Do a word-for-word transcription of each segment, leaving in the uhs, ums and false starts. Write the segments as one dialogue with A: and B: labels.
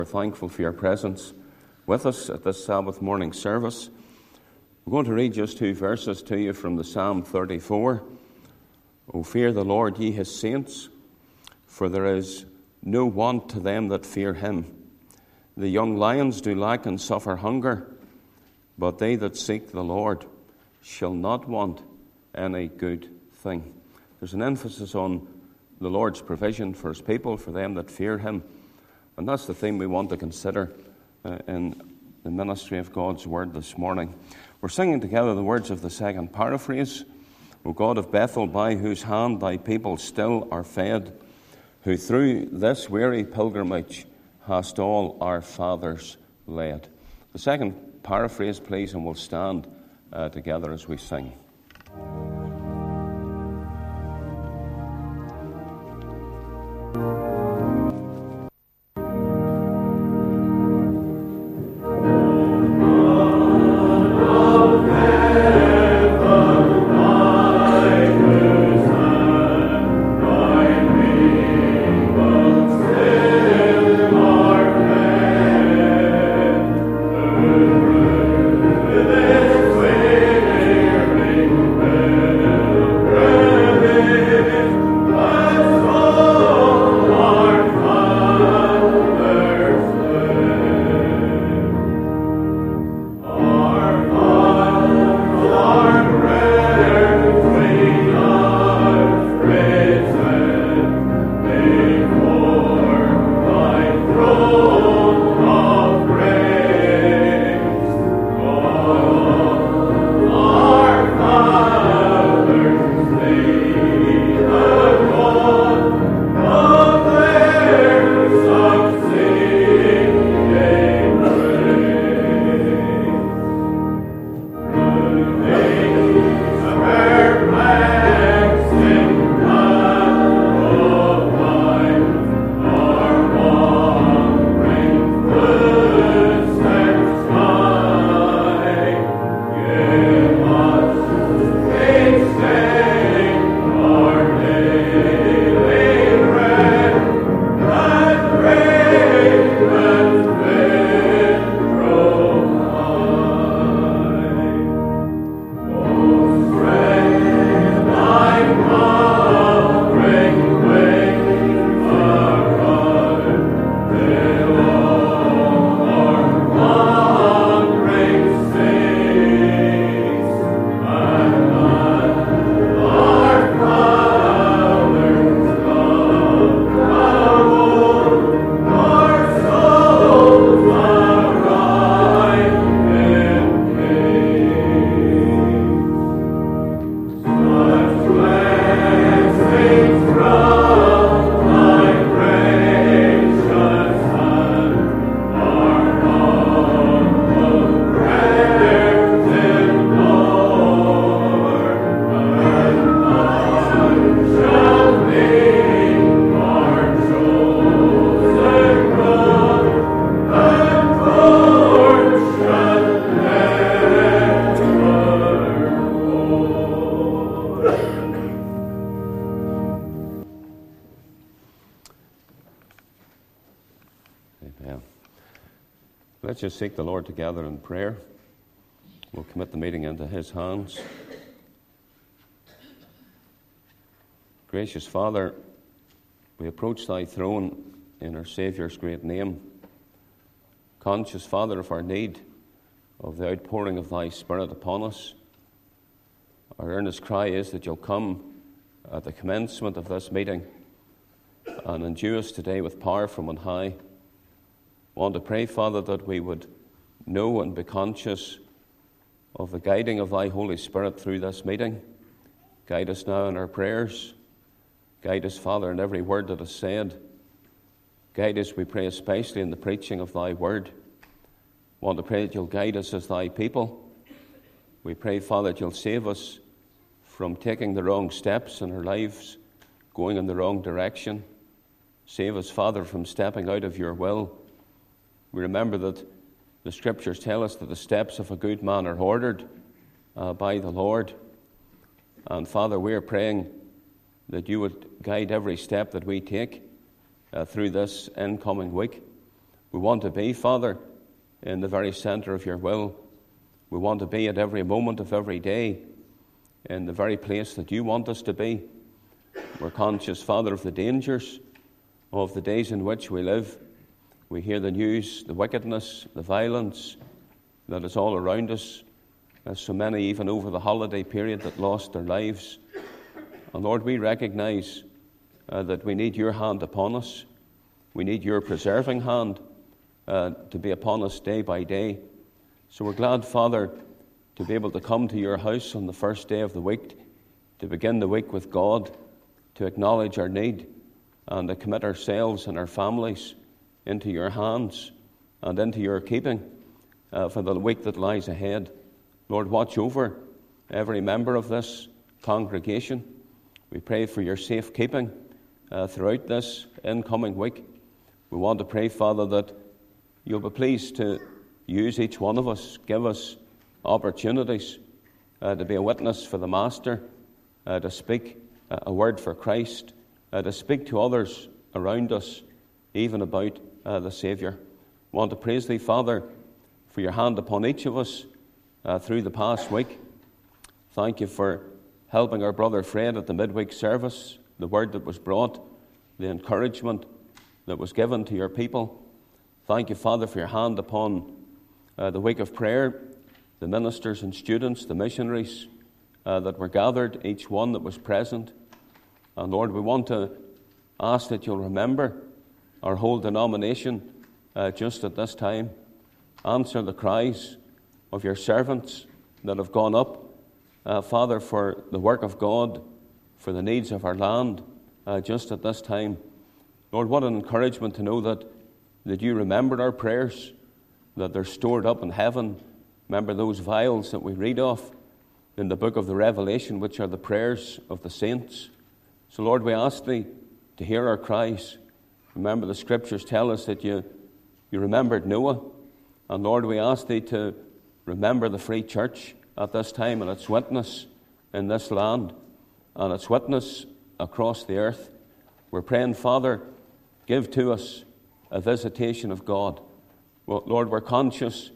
A: We're thankful for your presence with us at this Sabbath morning service. I'm going to read just two verses to you from the Psalm thirty-four. O fear the Lord, ye his saints, for there is no want to them that fear him. The young lions do lack and suffer hunger, but they that seek the Lord shall not want any good thing. There's an emphasis on the Lord's provision for his people, for them that fear him. And that's the theme we want to consider uh, in the ministry of God's word this morning. We're singing together the words of the second paraphrase. O God of Bethel, by whose hand thy people still are fed, who through this weary pilgrimage hast all our fathers led. The second paraphrase, please, and we'll stand uh, together as we sing. Let's just seek the Lord together in prayer. We'll commit the meeting into his hands. Gracious Father, we approach thy throne in our Saviour's great name, conscious, Father, of our need of the outpouring of thy Spirit upon us. Our earnest cry is that you'll come at the commencement of this meeting and endue us today with power from on high. I want to pray, Father, that we would know and be conscious of the guiding of thy Holy Spirit through this meeting. Guide us now in our prayers. Guide us, Father, in every word that is said. Guide us, we pray, especially in the preaching of thy word. I want to pray that you'll guide us as thy people. We pray, Father, that you'll save us from taking the wrong steps in our lives, going in the wrong direction. Save us, Father, from stepping out of your will. We remember that the Scriptures tell us that the steps of a good man are ordered uh, by the Lord. And Father, we are praying that you would guide every step that we take uh, through this incoming week. We want to be, Father, in the very centre of your will. We want to be at every moment of every day in the very place that you want us to be. We're conscious, Father, of the dangers of the days in which we live. We hear the news, the wickedness, the violence that is all around us. There's so many, even over the holiday period, that lost their lives. And Lord, we recognize uh, that we need your hand upon us. We need your preserving hand uh, to be upon us day by day. So we're glad, Father, to be able to come to your house on the first day of the week, to begin the week with God, to acknowledge our need, and to commit ourselves and our families into your hands and into your keeping uh, for the week that lies ahead. Lord, watch over every member of this congregation. We pray for your safe keeping uh, throughout this incoming week. We want to pray, Father, that you'll be pleased to use each one of us, give us opportunities uh, to be a witness for the Master, uh, to speak a word for Christ, uh, to speak to others around us, even about uh, the Saviour. We want to praise thee, Father, for your hand upon each of us uh, through the past week. Thank you for helping our brother Fred at the midweek service, the word that was brought, the encouragement that was given to your people. Thank you, Father, for your hand upon uh, the week of prayer, the ministers and students, the missionaries uh, that were gathered, each one that was present. And Lord, we want to ask that you'll remember our whole denomination uh, just at this time. Answer the cries of your servants that have gone up, uh, Father, for the work of God, for the needs of our land uh, just at this time. Lord, what an encouragement to know that, that you remembered our prayers, that they're stored up in heaven. Remember those vials that we read of in the book of the Revelation, which are the prayers of the saints. So, Lord, we ask thee to hear our cries. Remember, the scriptures tell us that you, you remembered Noah. And, Lord, we ask thee to remember the free church at this time and its witness in this land and its witness across the earth. We're praying, Father, give to us a visitation of God. Well, Lord, we're conscious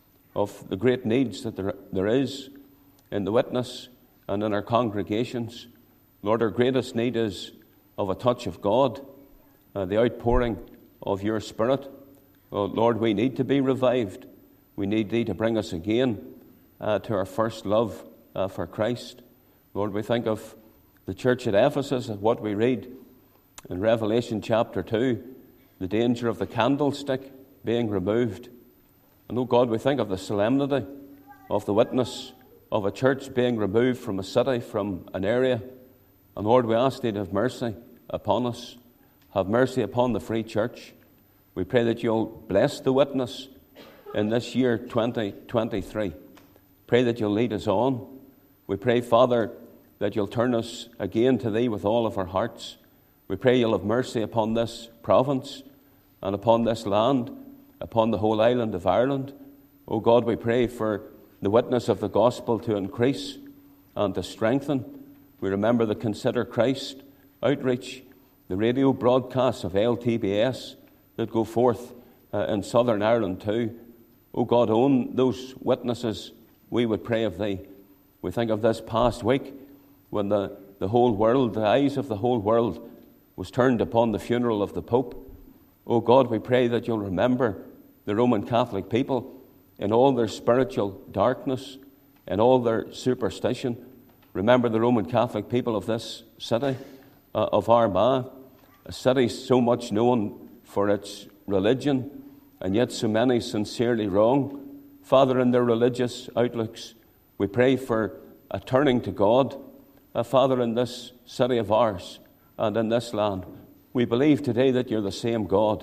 A: of the great needs that there, there is in the witness and in our congregations. Lord, our greatest need is of a touch of God, uh, the outpouring of your Spirit. Oh, Lord, we need to be revived. We need thee to bring us again uh, to our first love uh, for Christ. Lord, we think of the church at Ephesus, of what we read in Revelation chapter two, the danger of the candlestick being removed. And, oh God, we think of the solemnity of the witness of a church being removed from a city, from an area. And Lord, we ask thee to have mercy upon us. Have mercy upon the free church. We pray that you'll bless the witness in this year twenty twenty-three. Pray that you'll lead us on. We pray, Father, that you'll turn us again to thee with all of our hearts. We pray you'll have mercy upon this province and upon this land, upon the whole island of Ireland. O God, we pray for the witness of the gospel to increase and to strengthen. We remember the Consider Christ outreach, the radio broadcasts of L T B S that go forth uh, in Southern Ireland too. O God, own those witnesses, we would pray of thee. We think of this past week when the, the whole world, the eyes of the whole world was turned upon the funeral of the Pope. O God, we pray that you'll remember the Roman Catholic people in all their spiritual darkness, in all their superstition. Remember the Roman Catholic people of this city, uh, of Armagh, a city so much known for its religion, and yet so many sincerely wrong. Father, in their religious outlooks, we pray for a turning to God. Uh, Father, in this city of ours and in this land, we believe today that you're the same God.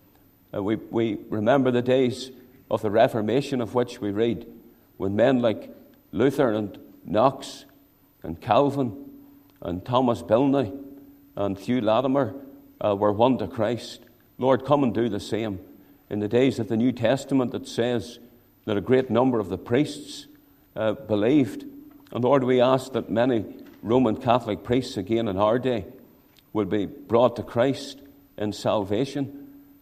A: Uh, we, we remember the days of the Reformation of which we read, when men like Luther and Knox and Calvin and Thomas Bilney and Hugh Latimer uh, were won to Christ. Lord, come and do the same. In the days of the New Testament, it says that a great number of the priests uh, believed. And Lord, we ask that many Roman Catholic priests again in our day would be brought to Christ in salvation.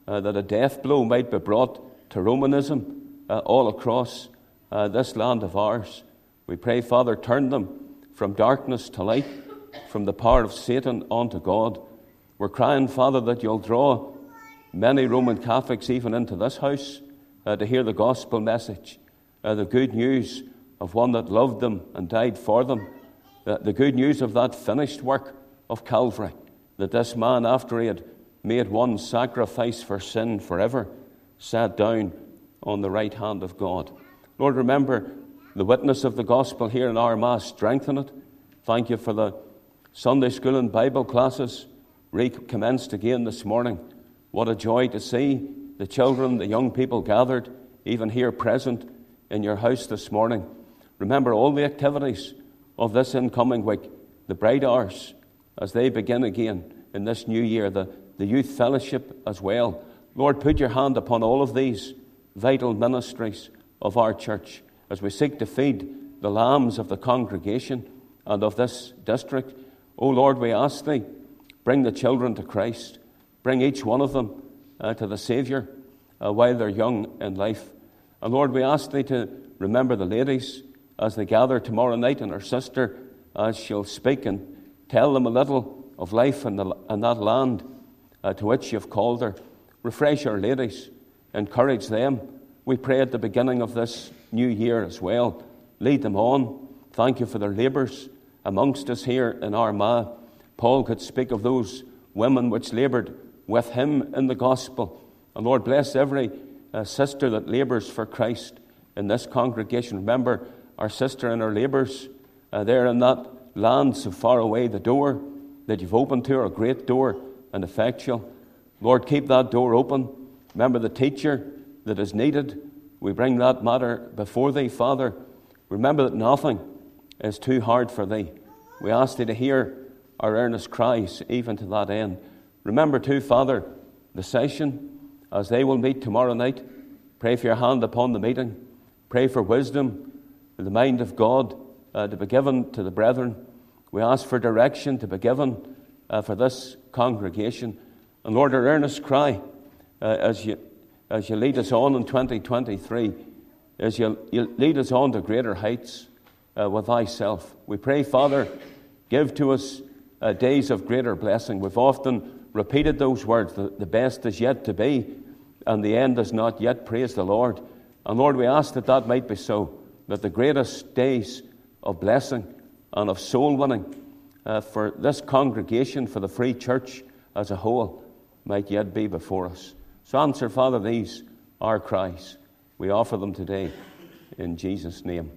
A: uh, that a death blow might be brought to Romanism uh, all across uh, this land of ours. We pray, Father, turn them from darkness to light, from the power of Satan unto God. We're crying, Father, that you'll draw many Roman Catholics even into this house uh, to hear the gospel message, uh, the good news of one that loved them and died for them, the, the good news of that finished work of Calvary, that this man, after he had made one sacrifice for sin forever, sat down on the right hand of God. Lord, remember the witness of the gospel here in our Mass. Strengthen it. Thank you for the Sunday school and Bible classes recommenced again this morning. What a joy to see the children, the young people gathered, even here present in your house this morning. Remember all the activities of this incoming week, the bright hours as they begin again in this new year, the, the youth fellowship as well. Lord, put your hand upon all of these vital ministries of our church as we seek to feed the lambs of the congregation and of this district. O Lord, we ask thee, bring the children to Christ. Bring each one of them uh, to the Saviour uh, while they're young in life. And Lord, we ask thee to remember the ladies as they gather tomorrow night, and our sister as she'll speak and tell them a little of life in, the, in that land uh, to which you've called her. Refresh our ladies, encourage them. We pray at the beginning of this new year as well. Lead them on. Thank you for their labours amongst us here in Armagh. Paul could speak of those women which laboured with him in the gospel. And Lord, bless every uh, sister that labours for Christ in this congregation. Remember our sister in her labours uh, there in that land so far away, the door that you've opened to her, a great door and effectual. Lord, keep that door open. Remember the teacher that is needed. We bring that matter before thee, Father. Remember that nothing is too hard for thee. We ask thee to hear our earnest cries even to that end. Remember too, Father, the session as they will meet tomorrow night. Pray for your hand upon the meeting. Pray for wisdom, the mind of God uh, to be given to the brethren. We ask for direction to be given uh, for this congregation. And Lord, our earnest cry uh, as you as you lead us on in twenty twenty-three, as you, you lead us on to greater heights uh, with thyself. We pray, Father, give to us uh, days of greater blessing. We've often repeated those words, the, the best is yet to be, and the end is not yet. Praise the Lord. And Lord, we ask that that might be so, that the greatest days of blessing and of soul winning uh, for this congregation, for the free church as a whole, might yet be before us. So answer, Father, these our cries. We offer them today in Jesus' name.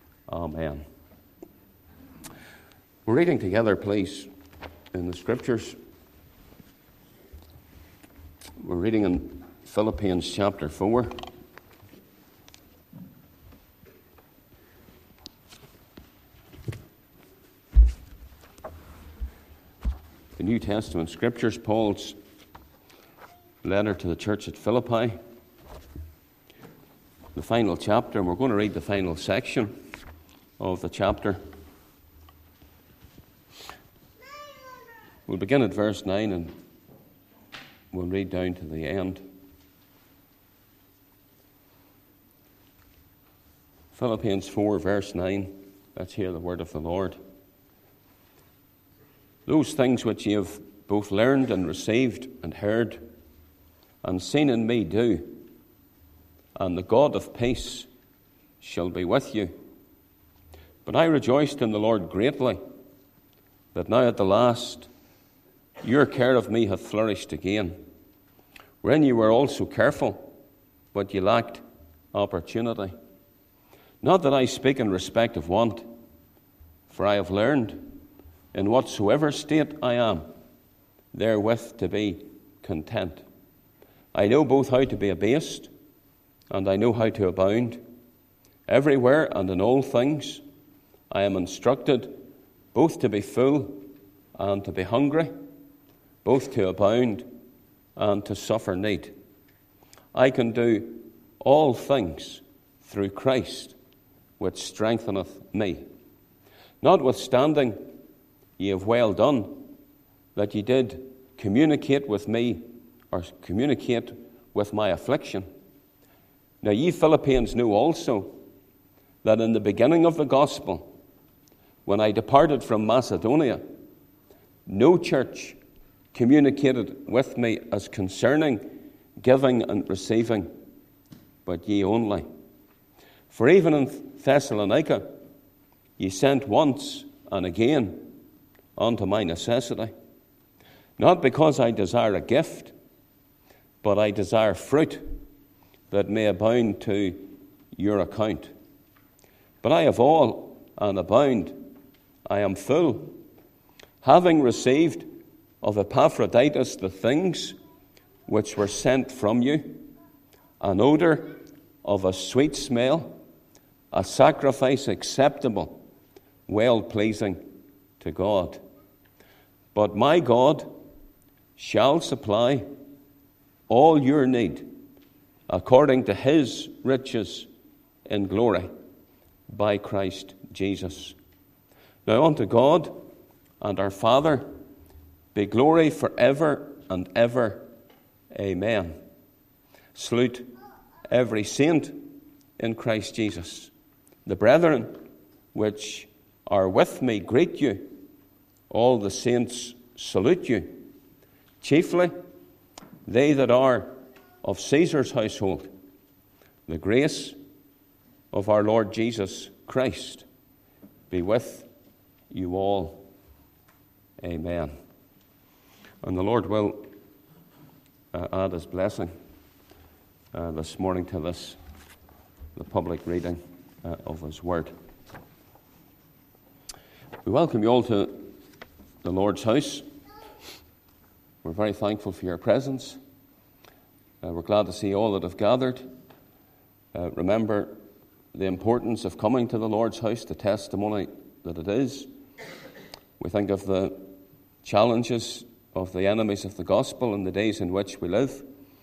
A: Amen. We're reading together, please, in the Scriptures. We're reading in Philippians chapter four. The New Testament Scriptures, Paul's letter to the church at Philippi, the final chapter, and we're going to read the final section of the chapter. We'll begin at verse nine and we'll read down to the end. Philippians four, verse nine. Let's hear the word of the Lord. Those things which ye have both learned and received and heard and seen in me do, and the God of peace shall be with you. But I rejoiced in the Lord greatly, that now at the last your care of me hath flourished again, wherein ye were also careful, but ye lacked opportunity. Not that I speak in respect of want, for I have learned, in whatsoever state I am, therewith to be content. I know both how to be abased, and I know how to abound. Everywhere and in all things I am instructed both to be full and to be hungry, both to abound and to suffer need. I can do all things through Christ, which strengtheneth me. Notwithstanding, ye have well done, that ye did communicate with me or communicate with my affliction. Now ye Philippians know also that in the beginning of the gospel, when I departed from Macedonia, no church communicated with me as concerning giving and receiving, but ye only. For even in Thessalonica, ye sent once and again unto my necessity, not because I desire a gift, but I desire fruit that may abound to your account. But I have all and abound, I am full, having received of Epaphroditus the things which were sent from you, an odour of a sweet smell, a sacrifice acceptable, well-pleasing to God. But my God shall supply all your need according to his riches in glory by Christ Jesus. Now unto God and our Father be glory forever and ever. Amen. Salute every saint in Christ Jesus. The brethren which are with me greet you. All the saints salute you. Chiefly they that are of Caesar's household. The grace of our Lord Jesus Christ be with you all. Amen. And the Lord will uh, add his blessing uh, this morning to this, the public reading uh, of his word. We welcome you all to the Lord's house. We're very thankful for your presence. Uh, we're glad to see all that have gathered. Uh, remember the importance of coming to the Lord's house, the testimony that it is. We think of the challenges of the enemies of the gospel in the days in which we live,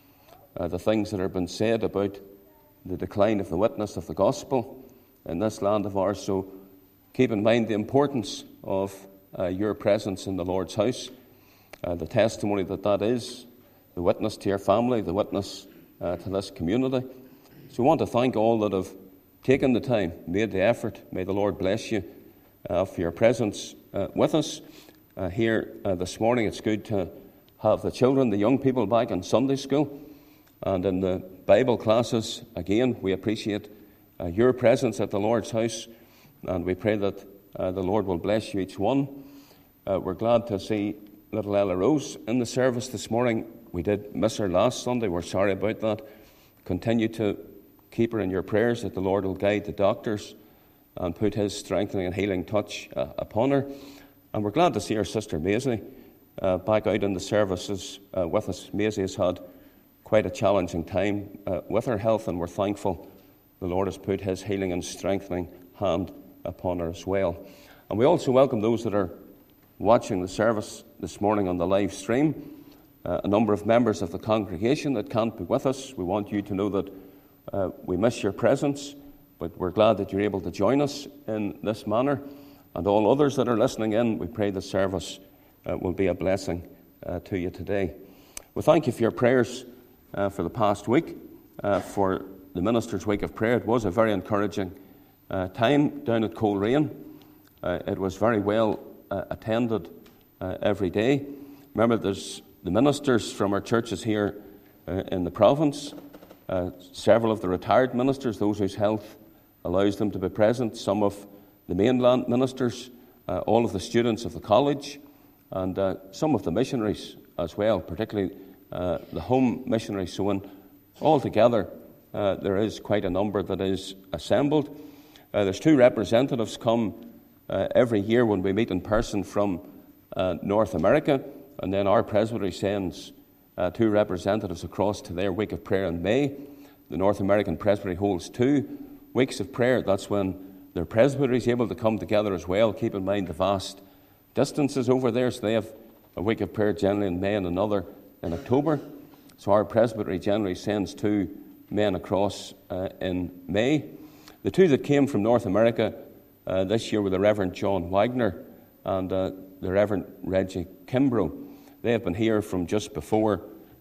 A: uh, the things that have been said about the decline of the witness of the gospel in this land of ours. So keep in mind the importance of uh, your presence in the Lord's house, uh, the testimony that that is, the witness to your family, the witness uh, to this community. So we want to thank all that have taken the time, made the effort. May the Lord bless you uh, for your presence uh, with us uh, here uh, this morning. It's good to have the children, the young people back in Sunday school and in the Bible classes. Again, we appreciate uh, your presence at the Lord's house, and we pray that uh, the Lord will bless you each one. Uh, we're glad to see little Ella Rose in the service this morning. We did miss her last Sunday. We're sorry about that. Continue to keep her in your prayers, that the Lord will guide the doctors and put his strengthening and healing touch uh, upon her. And we're glad to see our sister Maisie uh, back out in the services uh, with us. Maisie has had quite a challenging time uh, with her health, and we're thankful the Lord has put his healing and strengthening hand upon her as well. And we also welcome those that are watching the service this morning on the live stream. Uh, a number of members of the congregation that can't be with us. We want you to know that uh, we miss your presence, but we're glad that you're able to join us in this manner. And all others that are listening in, we pray the service uh, will be a blessing uh, to you today. We thank you for your prayers uh, for the past week, uh, for the Minister's Week of Prayer. It was a very encouraging uh, time down at Coleraine. Uh, it was very well uh, attended uh, every day. Remember, there's the ministers from our churches here uh, in the province, uh, several of the retired ministers, those whose health allows them to be present, some of the mainland ministers, uh, all of the students of the college, and uh, some of the missionaries as well, particularly uh, the home missionaries. So when altogether uh, there is quite a number that is assembled. Uh, there's two representatives come uh, every year when we meet in person from uh, North America. And then our presbytery sends uh, two representatives across to their week of prayer in May. The North American presbytery holds two weeks of prayer. That's when their presbytery is able to come together as well. Keep in mind the vast distances over there. So they have a week of prayer generally in May and another in October. So our presbytery generally sends two men across uh, in May. The two that came from North America uh, this year were the Reverend John Wagner and uh, the Reverend Reggie Kimbrough. They have been here from just before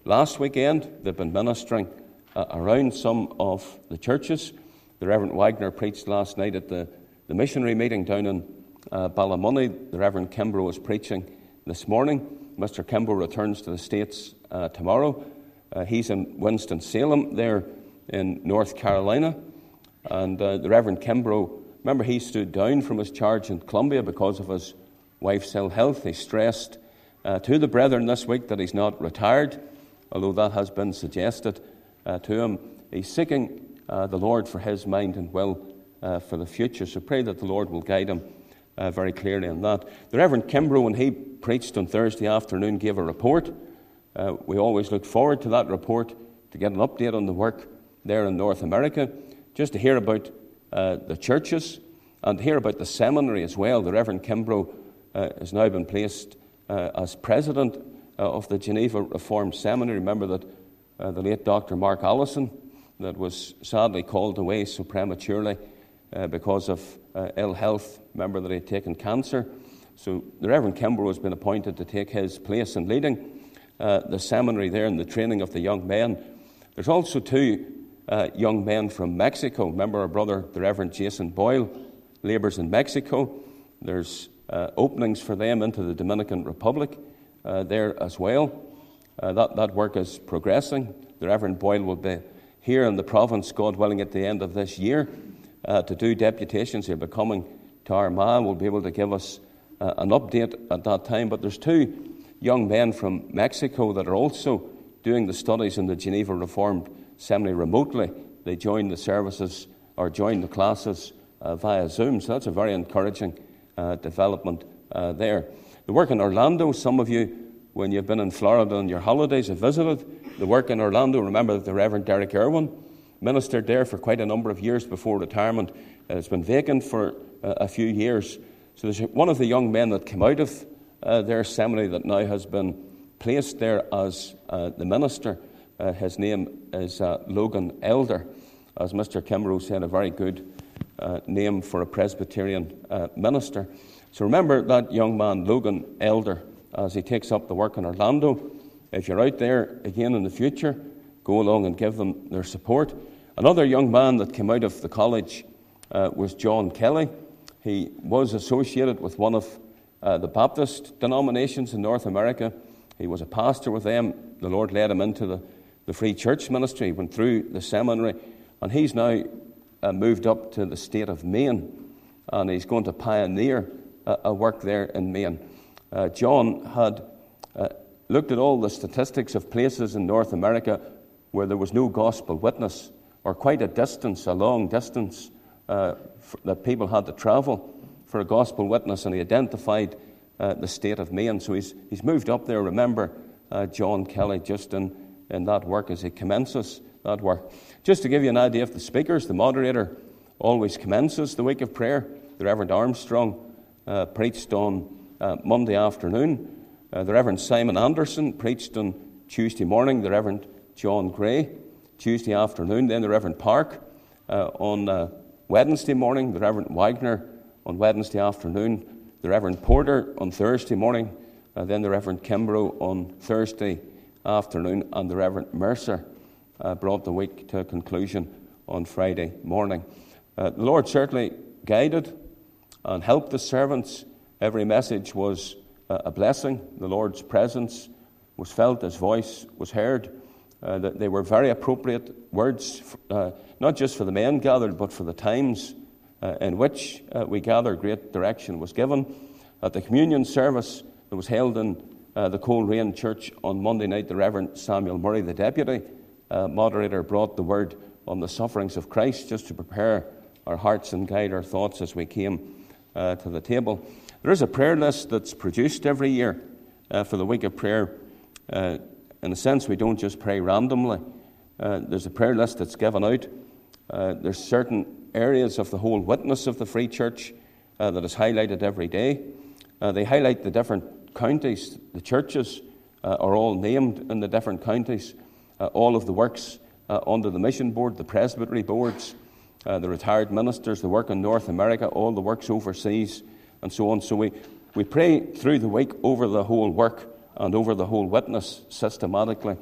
A: last weekend. They've been ministering uh, around some of the churches. The Reverend Wagner preached last night at the, the missionary meeting down in uh, Ballymoney. The Reverend Kimbrough was preaching this morning. Mister Kimbrough returns to the States uh, tomorrow. Uh, he's in Winston-Salem there in North Carolina. And uh, the Reverend Kimbrough, remember, he stood down from his charge in Columbia because of his wife's ill health. He stressed uh, to the brethren this week that he's not retired, although that has been suggested uh, to him. He's seeking uh, the Lord for his mind and will uh, for the future. So pray that the Lord will guide him uh, very clearly on that. The Reverend Kimbrough, when he preached on Thursday afternoon, gave a report. Uh, we always look forward to that report to get an update on the work there in North America, just to hear about uh, the churches and to hear about the seminary as well. The Reverend Kimbrough uh, has now been placed uh, as president uh, of the Geneva Reformed Seminary. Remember that uh, the late Doctor Mark Allison, that was sadly called away so prematurely uh, because of uh, ill health. Remember that he had taken cancer. So the Reverend Kimbrough has been appointed to take his place in leading uh, the seminary there and the training of the young men. There's also two uh, young men from Mexico. Remember our brother, the Reverend Jason Boyle, labours in Mexico. There's uh, openings for them into the Dominican Republic uh, there as well. Uh, that, that work is progressing. The Reverend Boyle will be here in the province, God willing, at the end of this year uh, to do deputations. He'll be coming to Armagh. Will be able to give us uh, an update at that time. But there's two young men from Mexico that are also doing the studies in the Geneva Reformed Seminary remotely. They join the services or join the classes uh, via Zoom. So that's a very encouraging uh, development uh, there. The work in Orlando, some of you, when you've been in Florida on your holidays, have visited the work in Orlando. Remember that the Reverend Derek Irwin ministered there for quite a number of years before retirement. Uh, it's been vacant for uh, a few years. So there's one of the young men that came out of uh, their seminary that now has been placed there as uh, the minister. Uh, his name is uh, Logan Elder. As Mister Kimbrough said, a very good uh, name for a Presbyterian uh, minister. So remember that young man, Logan Elder, as he takes up the work in Orlando. If you're out there again in the future, go along and give them their support. Another young man that came out of the college uh, was John Kelly. He was associated with one of uh, the Baptist denominations in North America. He was a pastor with them. The Lord led him into the, the Free Church ministry. He went through the seminary, and he's now uh, moved up to the state of Maine, and he's going to pioneer a, a work there in Maine. Uh, John had uh, looked at all the statistics of places in North America where there was no gospel witness, or quite a distance, a long distance uh, for, that people had to travel for a gospel witness, and he identified uh, the state of Maine. So he's he's moved up there. Remember uh, John Kelly just in, in that work as he commences that work. Just to give you an idea of the speakers, the moderator always commences the week of prayer. The Reverend Armstrong uh, preached on Uh, Monday afternoon. Uh, the Reverend Simon Anderson preached on Tuesday morning. The Reverend John Gray Tuesday afternoon. Then the Reverend Park uh, on uh, Wednesday morning. The Reverend Wagner on Wednesday afternoon. The Reverend Porter on Thursday morning. Uh, then the Reverend Kimbrough on Thursday afternoon. And the Reverend Mercer uh, brought the week to a conclusion on Friday morning. Uh, the Lord certainly guided and helped the servants. Every message was a blessing. The Lord's presence was felt. His voice was heard. Uh, that they were very appropriate words, uh, not just for the men gathered, but for the times uh, in which uh, we gather. Great direction was given. At the communion service that was held in uh, the Coleraine Church on Monday night, the Reverend Samuel Murray, the deputy uh, moderator, brought the word on the sufferings of Christ, just to prepare our hearts and guide our thoughts as we came uh, to the table. There is a prayer list that's produced every year uh, for the week of prayer. Uh, in a sense, we don't just pray randomly. Uh, there's a prayer list that's given out. Uh, there's certain areas of the whole witness of the Free Church uh, that is highlighted every day. Uh, they highlight the different counties. The churches uh, are all named in the different counties. Uh, all of the works uh, under the mission board, the presbytery boards, uh, the retired ministers, the work in North America, all the works overseas, and so on. So we, we pray through the week over the whole work and over the whole witness systematically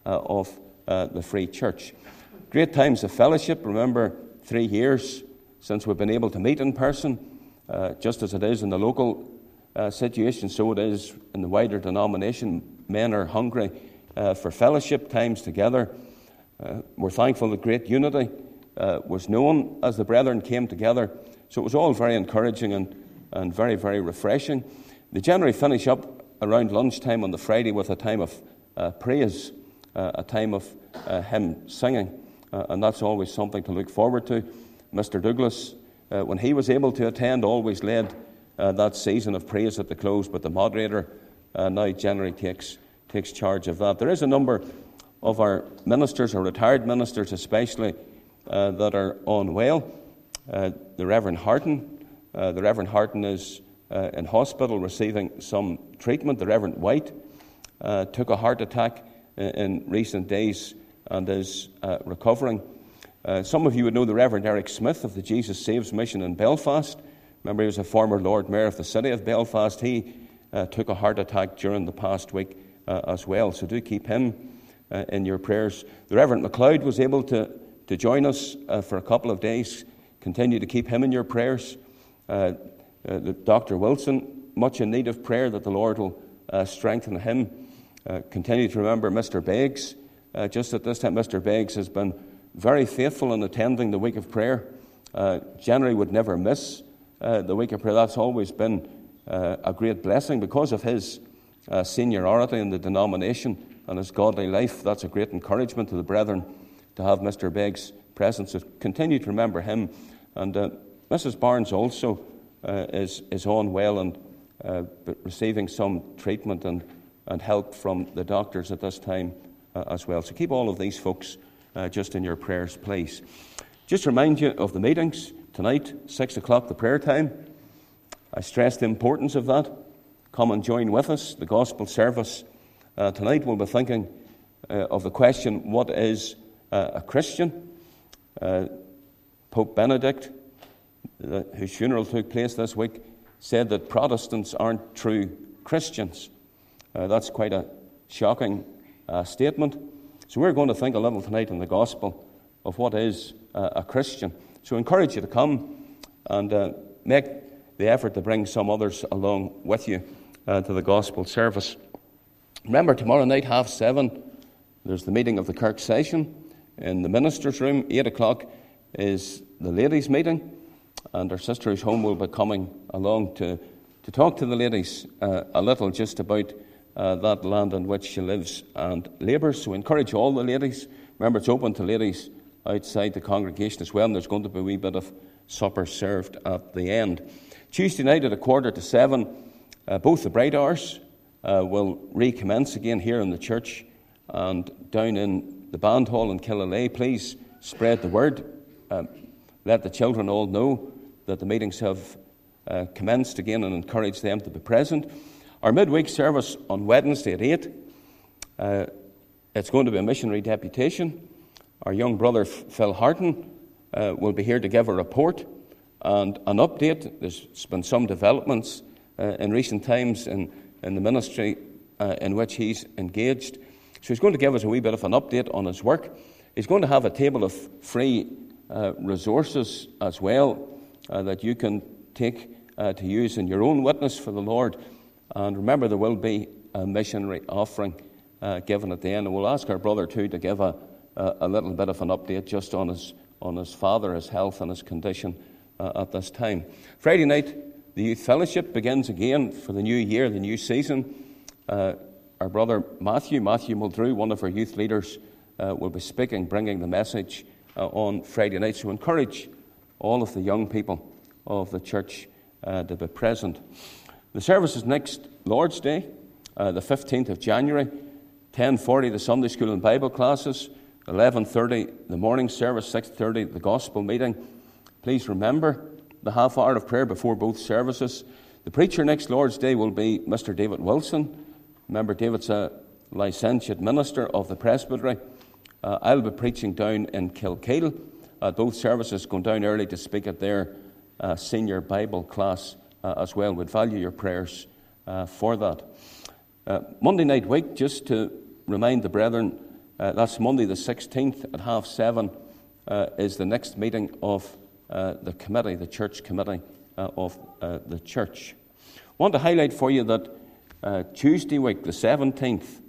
A: uh, of uh, the Free Church. Great times of fellowship. Remember, three years since we've been able to meet in person, uh, just as it is in the local uh, situation, so it is in the wider denomination. Men are hungry uh, for fellowship, times together. Uh, we're thankful that great unity uh, was known as the brethren came together. So it was all very encouraging and, and very, very refreshing. They generally finish up around lunchtime on the Friday with a time of uh, praise, uh, a time of uh, hymn singing. Uh, and that's always something to look forward to. Mister Douglas, uh, when he was able to attend, always led uh, that season of praise at the close, but the moderator uh, now generally takes, takes charge of that. There is a number of our ministers, or retired ministers especially, uh, that are unwell. Uh, the Reverend Harton, uh, the Reverend Harton is uh, in hospital receiving some treatment. The Reverend White uh, took a heart attack in, in recent days and is uh, recovering. Uh, some of you would know the Reverend Eric Smith of the Jesus Saves mission in Belfast. Remember, he was a former Lord Mayor of the city of Belfast. He uh, took a heart attack during the past week uh, as well, so do keep him uh, in your prayers. The Reverend MacLeod was able to, to join us uh, for a couple of days. Continue to keep him in your prayers. Uh, uh, the Doctor Wilson, much in need of prayer, that the Lord will uh, strengthen him. Uh, continue to remember Mister Beggs. Uh, just at this time, Mister Beggs has been very faithful in attending the week of prayer. Uh, generally would never miss uh, the week of prayer. That's always been uh, a great blessing because of his uh, seniority in the denomination and his godly life. That's a great encouragement to the brethren to have Mister Beggs present. So continue to remember him. And uh, Missus Barnes also uh, is, is on well and uh, receiving some treatment and, and help from the doctors at this time uh, as well. So keep all of these folks uh, just in your prayers, please. Just remind you of the meetings. Tonight, six o'clock, the prayer time. I stress the importance of that. Come and join with us. The gospel service uh, tonight, we'll be thinking uh, of the question, what is uh, a Christian? Uh, Pope Benedict, uh, whose funeral took place this week, said that Protestants aren't true Christians. Uh, that's quite a shocking uh, statement. So we're going to think a little tonight in the gospel of what is uh, a Christian. So I encourage you to come and uh, make the effort to bring some others along with you uh, to the gospel service. Remember, tomorrow night, half seven, there's the meeting of the Kirk session in the minister's room. Eight o'clock is the ladies' meeting, and our sister who's home will be coming along to, to talk to the ladies uh, a little just about uh, that land on which she lives and labours. So encourage all the ladies. Remember, it's open to ladies outside the congregation as well, and there's going to be a wee bit of supper served at the end. Tuesday night at a quarter to seven, uh, both the bright hours uh, will recommence again here in the church and down in the band hall in Killalay. Please spread the word. Um, let the children all know that the meetings have uh, commenced again and encourage them to be present. Our midweek service on Wednesday at eight, uh, it's going to be a missionary deputation. Our young brother Phil Harton uh, will be here to give a report and an update. There's been some developments uh, in recent times in, in the ministry uh, in which he's engaged. So he's going to give us a wee bit of an update on his work. He's going to have a table of free uh, resources as well uh, that you can take uh, to use in your own witness for the Lord. And remember, there will be a missionary offering uh, given at the end. And we'll ask our brother too to give a, a, a little bit of an update just on his, on his father, his health and his condition uh, at this time. Friday night, the youth fellowship begins again for the new year, the new season. Uh, our brother Matthew, Matthew Muldrew, one of our youth leaders, uh, will be speaking, bringing the message uh, on Friday night. So encourage all of the young people of the church uh, to be present. The service is next Lord's Day, uh, the fifteenth of January, ten forty the Sunday school and Bible classes, eleven thirty the morning service, six thirty the gospel meeting. Please remember the half hour of prayer before both services. The preacher next Lord's Day will be Mister David Wilson. Remember, David's a licentiate minister of the presbytery. Uh, I'll be preaching down in Kilkeel. Uh, both services going down early to speak at their uh, senior Bible class uh, as well. We'd value your prayers uh, for that. Uh, Monday night week, just to remind the brethren, Uh, that's Monday the sixteenth at half seven uh, is the next meeting of uh, the committee, the church committee uh, of uh, the church. I want to highlight for you that uh, Tuesday week, the seventeenth,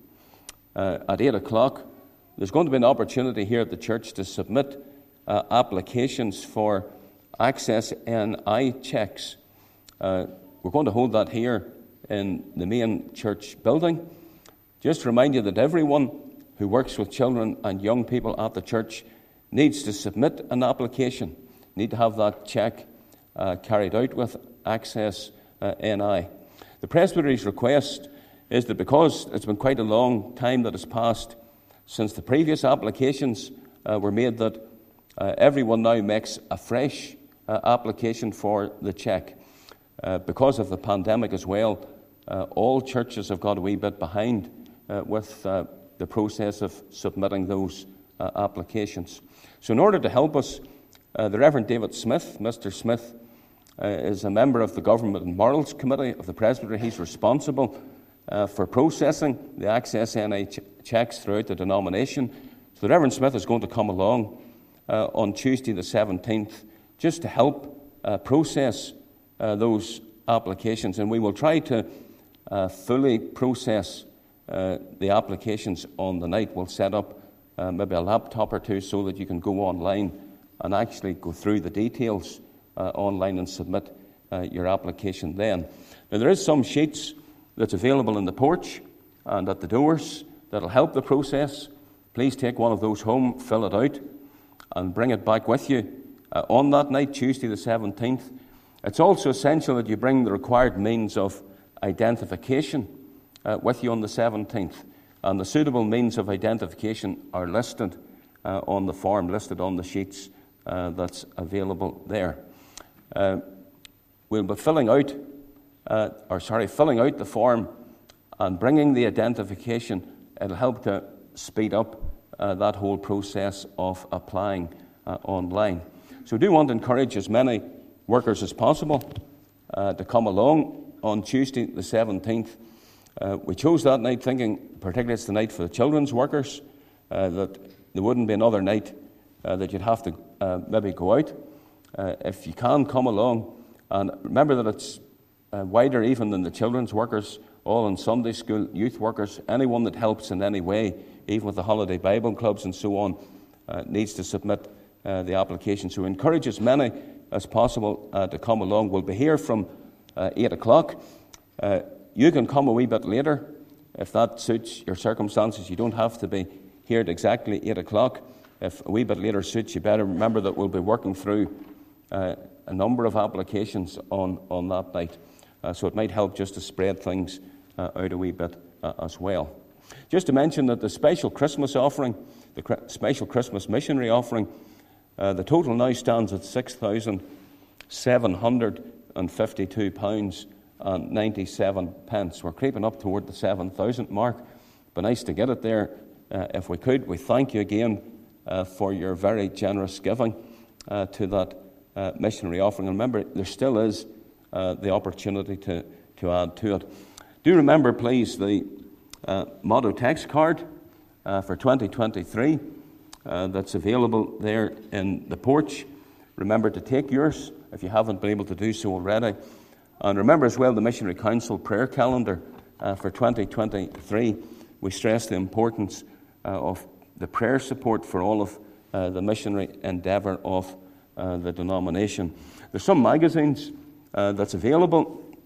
A: uh, at eight o'clock, there's going to be an opportunity here at the church to submit uh, applications for Access N I checks. Uh, we're going to hold that here in the main church building. Just to remind you that everyone who works with children and young people at the church needs to submit an application, need to have that check uh, carried out with Access uh, N I. The Presbytery's request is that because it's been quite a long time that has passed since the previous applications uh, were made, that uh, everyone now makes a fresh uh, application for the check. Uh, because of the pandemic as well, uh, all churches have got a wee bit behind uh, with uh, the process of submitting those uh, applications. So in order to help us, uh, the Reverend David Smith, Mister Smith, uh, is a member of the Government and Morals Committee of the Presbytery. He's responsible uh, for processing the Access N I ch- checks throughout the denomination. So the Reverend Smith is going to come along uh, on Tuesday the seventeenth just to help uh, process uh, those applications, and we will try to uh, fully process uh, the applications on the night. We'll set up uh, maybe a laptop or two so that you can go online and actually go through the details uh, online and submit uh, your application then. Now, there is some sheets that's available in the porch and at the doors that'll help the process. Please take one of those home, fill it out, and bring it back with you uh, on that night, Tuesday the seventeenth. It's also essential that you bring the required means of identification uh, with you on the seventeenth. And the suitable means of identification are listed uh, on the form, listed on the sheets uh, that's available there. Uh, we'll be filling out, uh, or sorry, filling out the form and bringing the identification. It'll help to speed up uh, that whole process of applying uh, online. So we do want to encourage as many workers as possible uh, to come along on Tuesday the seventeenth. Uh, we chose that night thinking, particularly it's the night for the children's workers, uh, that there wouldn't be another night uh, that you'd have to uh, maybe go out. Uh, if you can, come along. And remember that it's uh, wider even than the children's workers, all in Sunday school, youth workers, anyone that helps in any way, even with the holiday Bible clubs and so on, uh, needs to submit uh, the application. So encourage as many as possible uh, to come along. We'll be here from uh, eight o'clock. Uh, you can come a wee bit later if that suits your circumstances. You don't have to be here at exactly eight o'clock. If a wee bit later suits you better, remember that we'll be working through uh, a number of applications on, on that night. Uh, so it might help just to spread things uh, out a wee bit uh, as well. Just to mention that the special Christmas offering, the cr- special Christmas missionary offering, Uh, the total now stands at six thousand seven hundred fifty-two pounds and ninety-seven pence. We're creeping up toward the seven thousand mark. But nice to get it there uh, if we could. We thank you again uh, for your very generous giving uh, to that uh, missionary offering. And remember, there still is uh, the opportunity to, to add to it. Do remember, please, the uh, motto text card uh, for twenty twenty-three. Uh, that's available there in the porch. Remember to take yours if you haven't been able to do so already. And remember as well the Missionary Council prayer calendar uh, for twenty twenty-three. We stress the importance uh, of the prayer support for all of uh, the missionary endeavour of uh, the denomination. There's some magazines uh, that's available.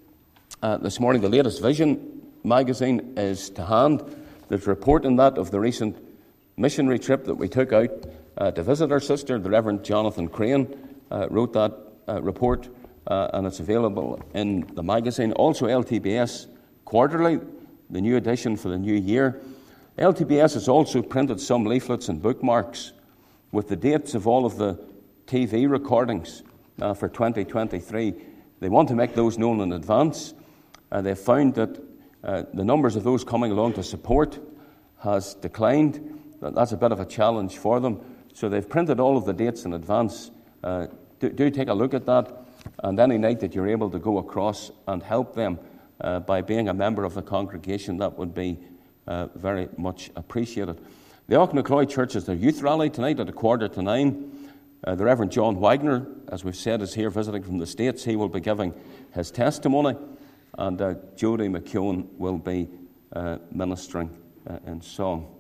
A: Uh, this morning the latest Vision magazine is to hand. There's a report in that of the recent missionary trip that we took out uh, to visit our sister. The Reverend Jonathan Crane uh, wrote that uh, report, uh, and it's available in the magazine. Also, L T B S Quarterly, the new edition for the new year. L T B S has also printed some leaflets and bookmarks with the dates of all of the T V recordings uh, for twenty twenty-three. They want to make those known in advance. Uh, they've found that uh, the numbers of those coming along to support has declined. That's a bit of a challenge for them. So they've printed all of the dates in advance. Uh, do, do take a look at that. And any night that you're able to go across and help them uh, by being a member of the congregation, that would be uh, very much appreciated. The Auchnacloy Church is their youth rally tonight at a quarter to nine. Uh, the Reverend John Wagner, as we've said, is here visiting from the States. He will be giving his testimony, and uh, Jody McKeown will be uh, ministering uh, in song.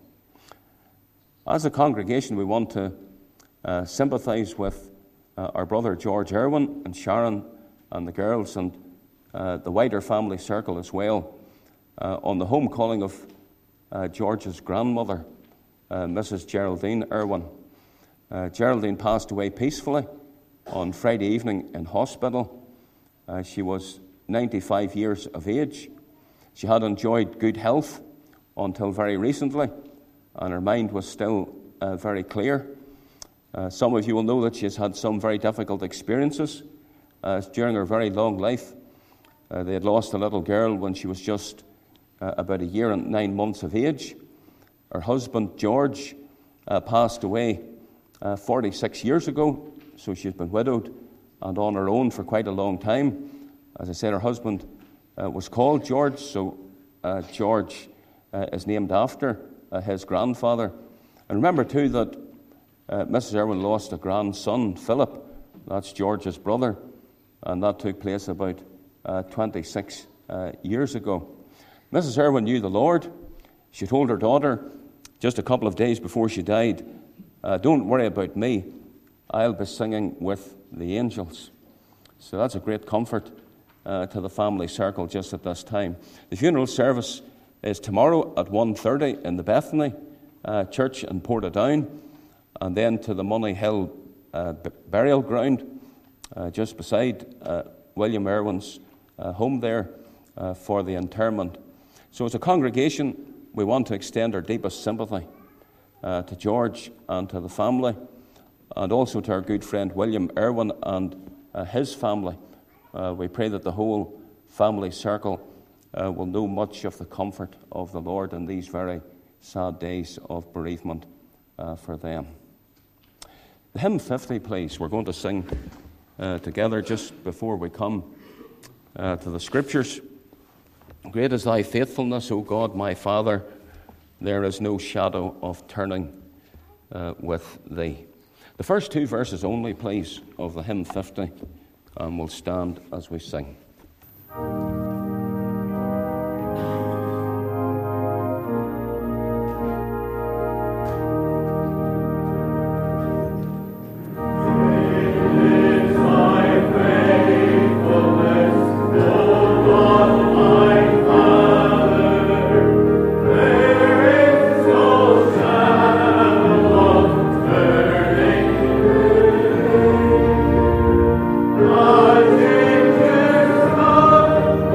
A: As a congregation, we want to uh, sympathise with uh, our brother George Irwin and Sharon and the girls and uh, the wider family circle as well uh, on the home calling of uh, George's grandmother, uh, Missus Geraldine Irwin. Uh, Geraldine passed away peacefully on Friday evening in hospital. Uh, she was ninety-five years of age. She had enjoyed good health until very recently, and her mind was still uh, very clear. Uh, some of you will know that she has had some very difficult experiences uh, during her very long life. Uh, they had lost a little girl when she was just uh, about a year and nine months of age. Her husband, George, uh, passed away Uh, forty-six years ago, so she's been widowed and on her own for quite a long time. As I said, her husband uh, was called George, so uh, George uh, is named after uh, his grandfather. And remember too that uh, Missus Irwin lost a grandson, Philip. That's George's brother, and that took place about uh, twenty-six uh, years ago. Missus Irwin knew the Lord. She told her daughter just a couple of days before she died, Uh, don't worry about me, I'll be singing with the angels. So that's a great comfort uh, to the family circle just at this time. The funeral service is tomorrow at one thirty in the Bethany uh, Church in Portadown, and then to the Money Hill uh, b- burial ground uh, just beside uh, William Irwin's uh, home there uh, for the interment. So as a congregation, we want to extend our deepest sympathy Uh, to George and to the family, and also to our good friend William Irwin and uh, his family. Uh, we pray that the whole family circle uh, will know much of the comfort of the Lord in these very sad days of bereavement uh, for them. The hymn fifty, please. We're going to sing uh, together just before we come uh, to the Scriptures. Great is thy faithfulness, O God, my Father. There is no shadow of turning uh, with thee. The first two verses only, please, of the hymn fifty, and we'll stand as we sing.
B: Lord,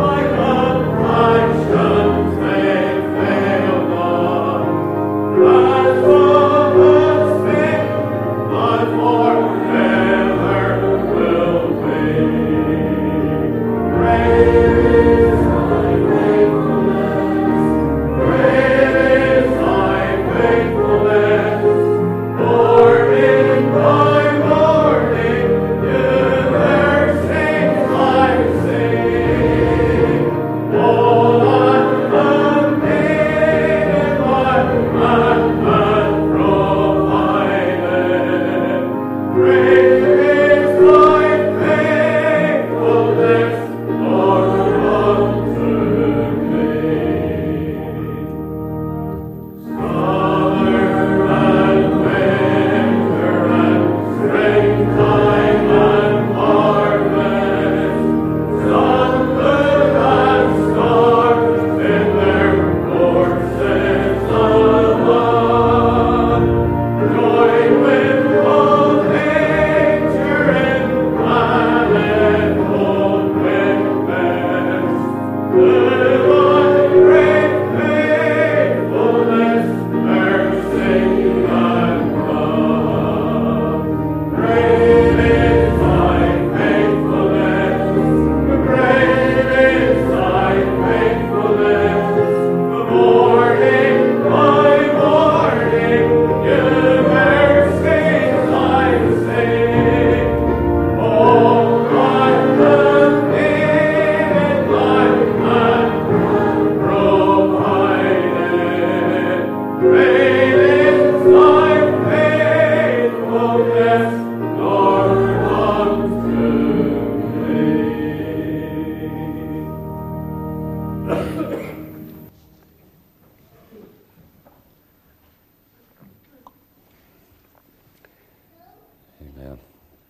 A: Amen.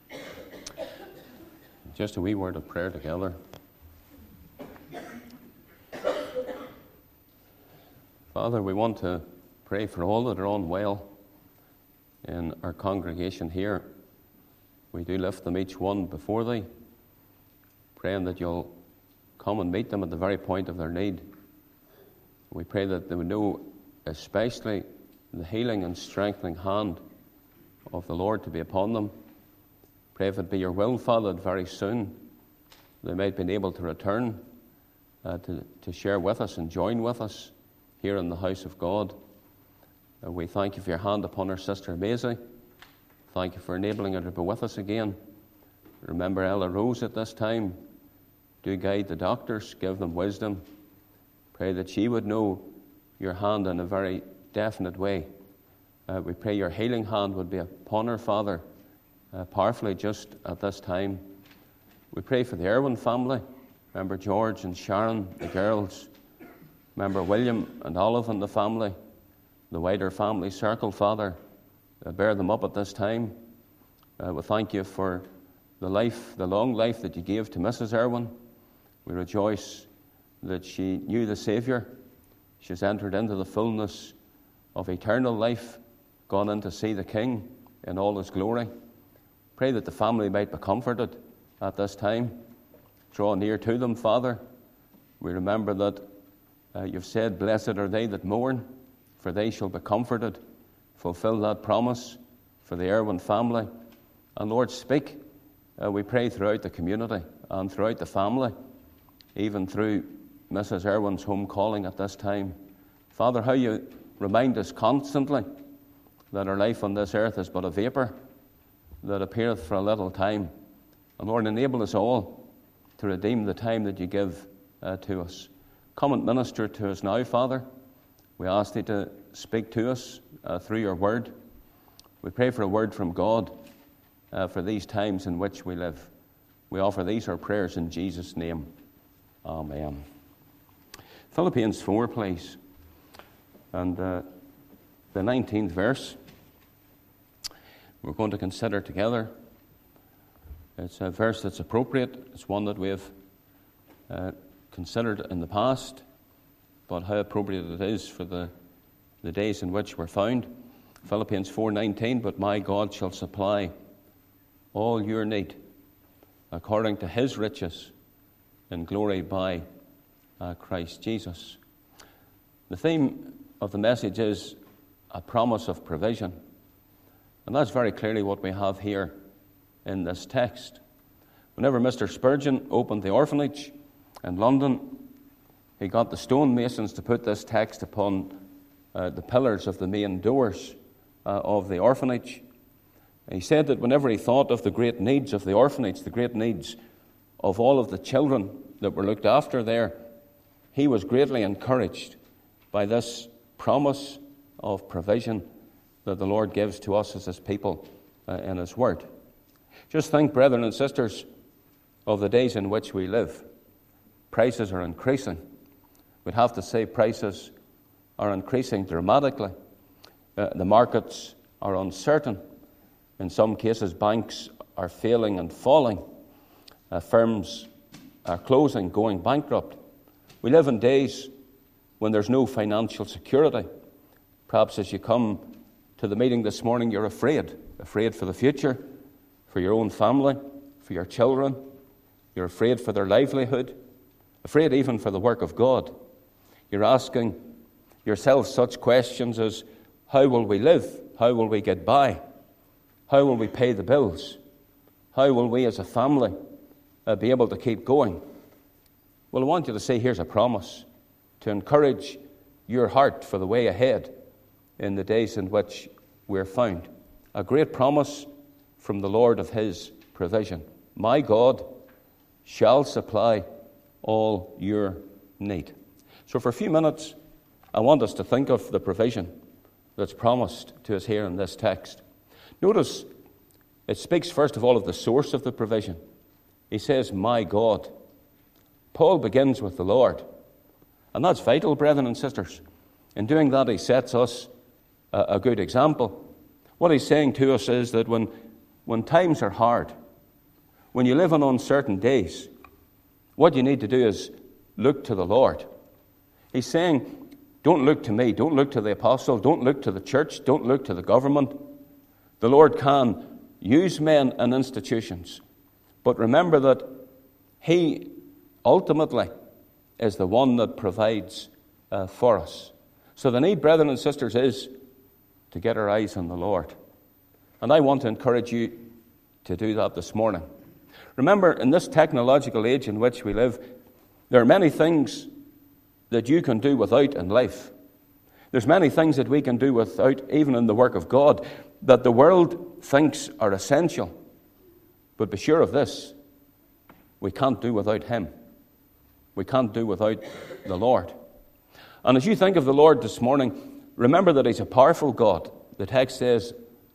A: Just a wee word of prayer together. Father, we want to pray for all that are unwell in our congregation here. We do lift them each one before Thee, praying that You'll come and meet them at the very point of their need. We pray that they would know especially the healing and strengthening hand of the Lord to be upon them. Pray if it be Your will, Father, that very soon they might be able to return uh, to, to share with us and join with us here in the house of God. Uh, we thank You for Your hand upon our sister Maisie. Thank You for enabling her to be with us again. Remember Ella Rose at this time. Do guide the doctors, give them wisdom. Pray that she would know Your hand in a very definite way. Uh, we pray Your healing hand would be upon her, Father, uh, powerfully just at this time. We pray for the Irwin family. Remember George and Sharon, the girls. Remember William and Olive and the family, the wider family circle, Father. Uh, bear them up at this time. Uh, we thank You for the life, the long life that You gave to Missus Irwin. We rejoice that she knew the Saviour. She's entered into the fullness of eternal life, gone in to see the King in all His glory. Pray that the family might be comforted at this time. Draw near to them, Father. We remember that uh, You've said, blessed are they that mourn, for they shall be comforted. Fulfill that promise for the Irwin family. And Lord, speak, uh, we pray, throughout the community and throughout the family, even through Missus Irwin's home calling at this time. Father, how You remind us constantly that our life on this earth is but a vapour that appeareth for a little time. And Lord, enable us all to redeem the time that You give uh, to us. Come and minister to us now, Father. We ask Thee to speak to us uh, through Your word. We pray for a word from God uh, for these times in which we live. We offer these our prayers in Jesus' name. Amen. Philippians four, please. And uh, the nineteenth verse we're going to consider together. It's a verse that's appropriate. It's one that we've uh, considered in the past, but how appropriate it is for the, the days in which we're found. Philippians four nineteen, but my God shall supply all your need according to His riches in glory by uh, Christ Jesus. The theme of the message is a promise of provision. And that's very clearly what we have here in this text. Whenever Mister Spurgeon opened the orphanage in London, he got the stonemasons to put this text upon uh, the pillars of the main doors uh, of the orphanage. And he said that whenever he thought of the great needs of the orphanage, the great needs of all of the children that were looked after there, he was greatly encouraged by this promise of provision that the Lord gives to us as His people uh, in His Word. Just think, brethren and sisters, of the days in which we live. Prices are increasing. We'd have to say prices are increasing dramatically. Uh, the markets are uncertain. In some cases, banks are failing and falling. Uh, firms are closing, going bankrupt. We live in days when there's no financial security. Perhaps as you come to the meeting this morning, you're afraid. Afraid for the future, for your own family, for your children. You're afraid for their livelihood. Afraid even for the work of God. You're asking yourself such questions as, how will we live? How will we get by? How will we pay the bills? How will we as a family uh, be able to keep going? Well, I want you to say, here's a promise to encourage your heart for the way ahead in the days in which we're found. A great promise from the Lord of His provision. My God shall supply all your need. So for a few minutes, I want us to think of the provision that's promised to us here in this text. Notice it speaks first of all of the source of the provision. He says, my God. Paul begins with the Lord. And that's vital, brethren and sisters. In doing that, he sets us a, a good example. What he's saying to us is that when when times are hard, when you live on uncertain days, what you need to do is look to the Lord. He's saying, don't look to me, don't look to the apostle, don't look to the church, don't look to the government. The Lord can use men and institutions, but remember that He ultimately is the one that provides uh, for us. So the need, brethren and sisters, is to get our eyes on the Lord. And I want to encourage you to do that this morning. Remember, in this technological age in which we live, there are many things that you can do without in life. There's many things that we can do without, even in the work of God, that the world thinks are essential. But be sure of this, we can't do without Him. We can't do without the Lord. And as you think of the Lord this morning, remember that He's a powerful God. The text says,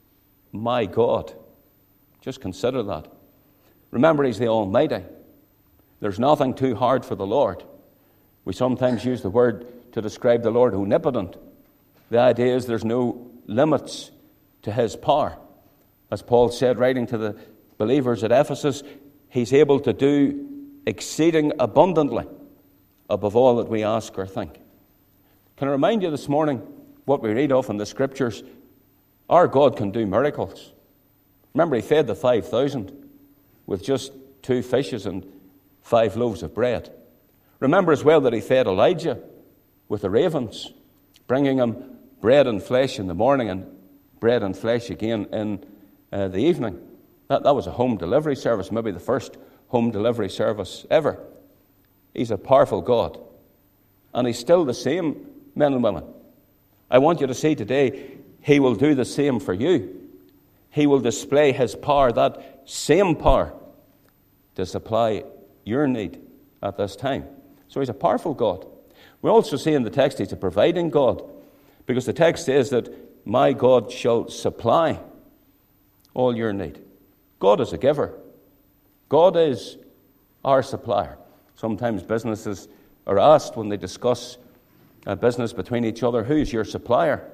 A: my God. Just consider that. Remember, He's the Almighty. There's nothing too hard for the Lord. We sometimes use the word to describe the Lord omnipotent. The idea is there's no limits to His power. As Paul said, writing to the believers at Ephesus, He's able to do exceeding abundantly above all that we ask or think. Can I remind you this morning what we read of in the Scriptures? Our God can do miracles. Remember, He fed the five thousand with just two fishes and five loaves of bread. Remember as well that He fed Elijah with the ravens, bringing him bread and flesh in the morning and bread and flesh again in uh, the evening. That, that was a home delivery service, maybe the first home delivery service ever. He's a powerful God. And He's still the same, men and women. I want you to see today, He will do the same for you. He will display His power, that same power, to supply your need at this time. So He's a powerful God. We also see in the text He's a providing God, because the text says that my God shall supply all your need. God is a giver. God is our supplier. Sometimes businesses are asked when they discuss a business between each other, who's your supplier?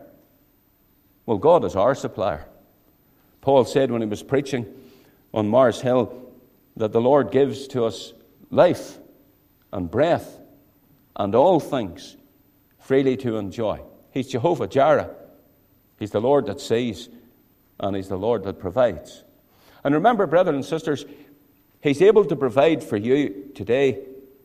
A: Well, God is our supplier. Paul said when he was preaching on Mars Hill that the Lord gives to us life and breath and all things freely to enjoy. He's Jehovah Jireh. He's the Lord that sees, and He's the Lord that provides. And remember, brethren and sisters, He's able to provide for you today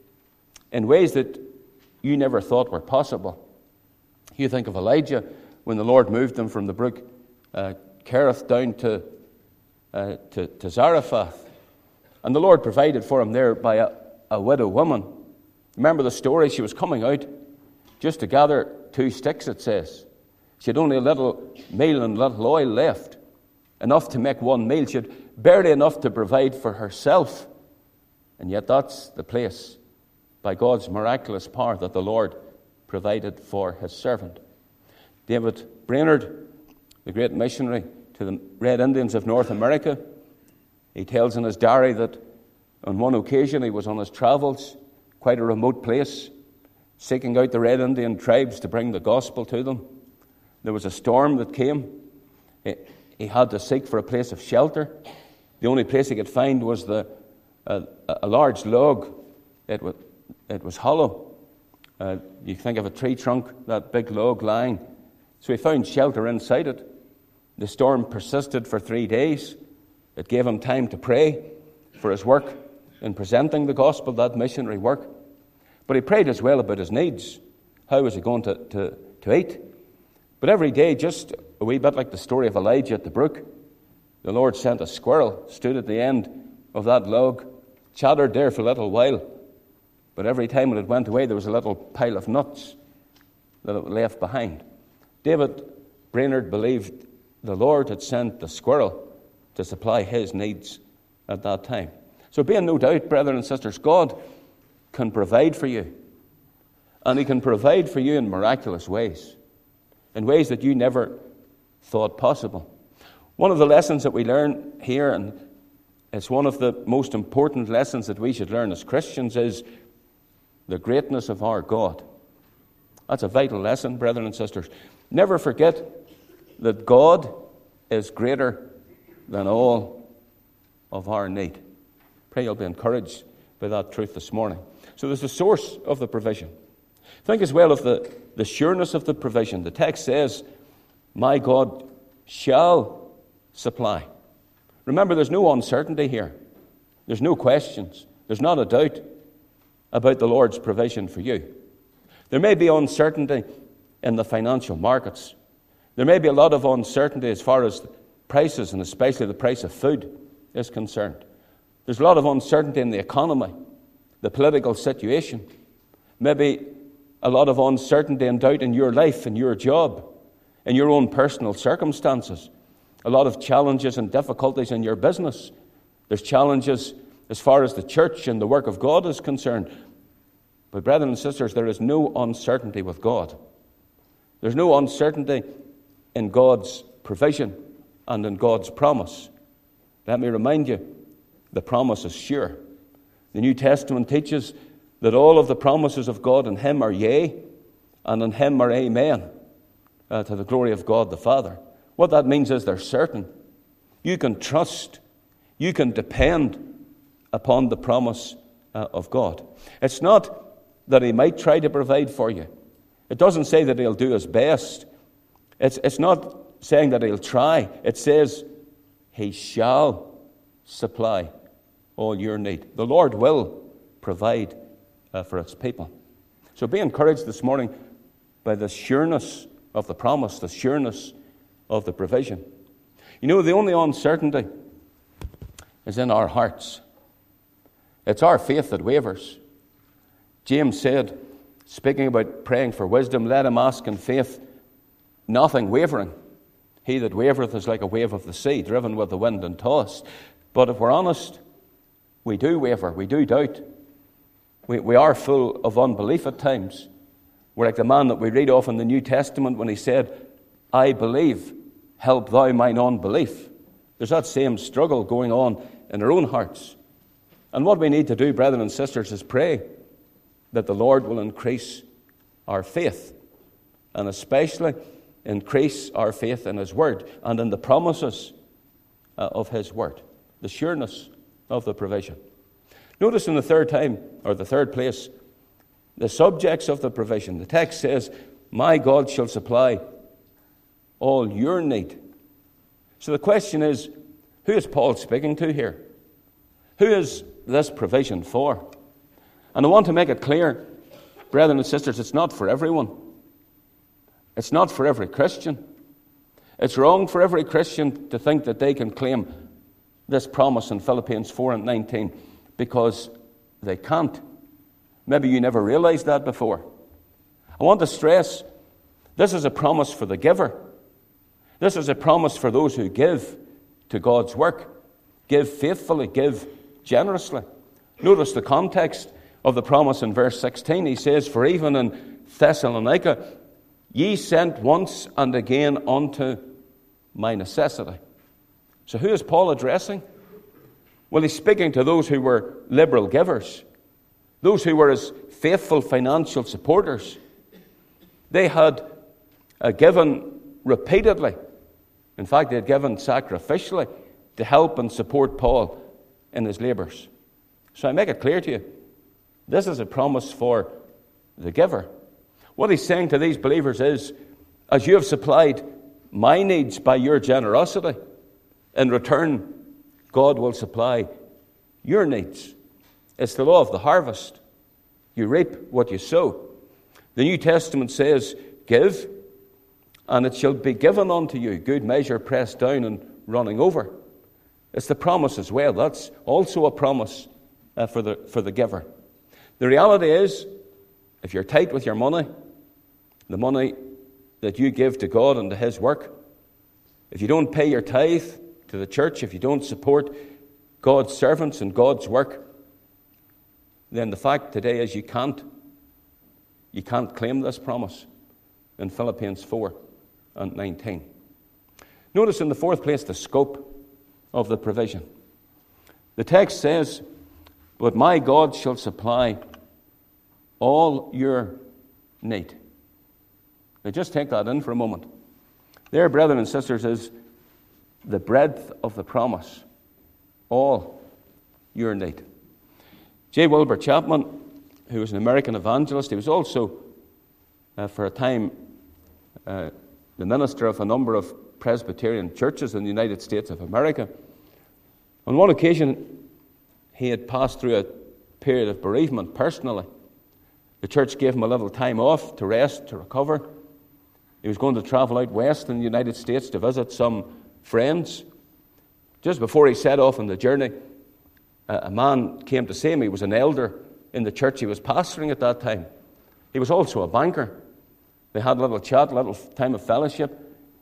A: in ways that you never thought were possible. You think of Elijah when the Lord moved him from the brook uh, Kerith down to, uh, to, to Zarephath. And the Lord provided for him there by a, a widow woman. Remember the story? She was coming out just to gather two sticks, it says. She had only a little meal and a little oil left, enough to make one meal. She had barely enough to provide for herself. And yet that's the place, by God's miraculous power, that the Lord provided for His servant. David Brainerd, the great missionary to the Red Indians of North America, he tells in his diary that on one occasion he was on his travels, quite a remote place, seeking out the Red Indian tribes to bring the gospel to them. There was a storm that came. He, he had to seek for a place of shelter. The only place he could find was the a, a large log. It was, it was hollow. Uh, you think of a tree trunk, that big log lying. So he found shelter inside it. The storm persisted for three days. It gave him time to pray for his work in presenting the gospel, that missionary work. But he prayed as well about his needs. How was he going to, to, to eat? But every day, just a wee bit like the story of Elijah at the brook, the Lord sent a squirrel, stood at the end of that log, chattered there for a little while. But every time when it went away, there was a little pile of nuts that it left behind. David Brainerd believed the Lord had sent the squirrel to supply his needs at that time. So be in no doubt, brethren and sisters, God can provide for you. And He can provide for you in miraculous ways, in ways that you never thought possible. One of the lessons that we learn here, and it's one of the most important lessons that we should learn as Christians, is the greatness of our God. That's a vital lesson, brethren and sisters. Never forget that God is greater than all of our need. Pray you'll be encouraged by that truth this morning. So there's the source of the provision. Think as well of the, the sureness of the provision. The text says, my God shall supply. Remember, there's no uncertainty here. There's no questions. There's not a doubt about the Lord's provision for you. There may be uncertainty in the financial markets. There may be a lot of uncertainty as far as prices, and especially the price of food is concerned. There's a lot of uncertainty in the economy, the political situation. Maybe a lot of uncertainty and doubt in your life, in your job, in your own personal circumstances. A lot of challenges and difficulties in your business. There's challenges as far as the church and the work of God is concerned. But brethren and sisters, there is no uncertainty with God. There's no uncertainty in God's provision and in God's promise. Let me remind you, the promise is sure. The New Testament teaches that all of the promises of God in Him are yea, and in Him are amen, uh, to the glory of God the Father. What that means is they're certain. You can trust, you can depend upon the promise uh, of God. It's not that He might try to provide for you. It doesn't say that He'll do His best. It's, it's not saying that He'll try. It says He shall supply all your need. The Lord will provide uh, for its people. So be encouraged this morning by the sureness of the promise, the sureness of the provision. You know, the only uncertainty is in our hearts. It's our faith that wavers. James said, speaking about praying for wisdom, let him ask in faith, nothing wavering. He that wavereth is like a wave of the sea, driven with the wind and tossed. But if we're honest, we do waver, we do doubt. We, we are full of unbelief at times. We're like the man that we read of in the New Testament when he said, I believe, help thou mine unbelief. There's that same struggle going on in our own hearts. And what we need to do, brethren and sisters, is pray that the Lord will increase our faith, and especially increase our faith in His Word and in the promises uh, of His Word, the sureness of the provision. Notice in the third time, or the third place, the subjects of the provision. The text says, my God shall supply all your need. So the question is, who is Paul speaking to here? Who is this provision for? And I want to make it clear, brethren and sisters, it's not for everyone. It's not for every Christian. It's wrong for every Christian to think that they can claim this promise in Philippians four and nineteen, because they can't. Maybe you never realized that before. I want to stress, this is a promise for the giver. This is a promise for those who give to God's work. Give faithfully, give generously. Notice the context of the promise in verse sixteen. He says, for even in Thessalonica, ye sent once and again unto my necessity. So who is Paul addressing? Well, he's speaking to those who were liberal givers, those who were his faithful financial supporters. They had uh, given repeatedly. In fact, they had given sacrificially to help and support Paul in his labors. So I make it clear to you, this is a promise for the giver. What he's saying to these believers is, as you have supplied my needs by your generosity, in return, God will supply your needs. It's the law of the harvest. You reap what you sow. The New Testament says, give, and it shall be given unto you, good measure, pressed down and running over. It's the promise as well. That's also a promise uh, for the for the giver. The reality is, if you're tight with your money, the money that you give to God and to His work, if you don't pay your tithe to the church, if you don't support God's servants and God's work, then the fact today is you can't, you can't claim this promise in Philippians four and nineteen. Notice in the fourth place the scope of the provision. The text says, but my God shall supply all your need. Now just take that in for a moment. There, brethren and sisters, is the breadth of the promise. all your need. J. Wilbur Chapman, who was an American evangelist, he was also, uh, for a time, uh, the minister of a number of Presbyterian churches in the United States of America. On one occasion, he had passed through a period of bereavement personally. The church gave him a little time off to rest, to recover. He was going to travel out west in the United States to visit some friends. Just before he set off on the journey, a man came to see him. He was an elder in the church he was pastoring at that time. He was also a banker. They had a little chat, a little time of fellowship.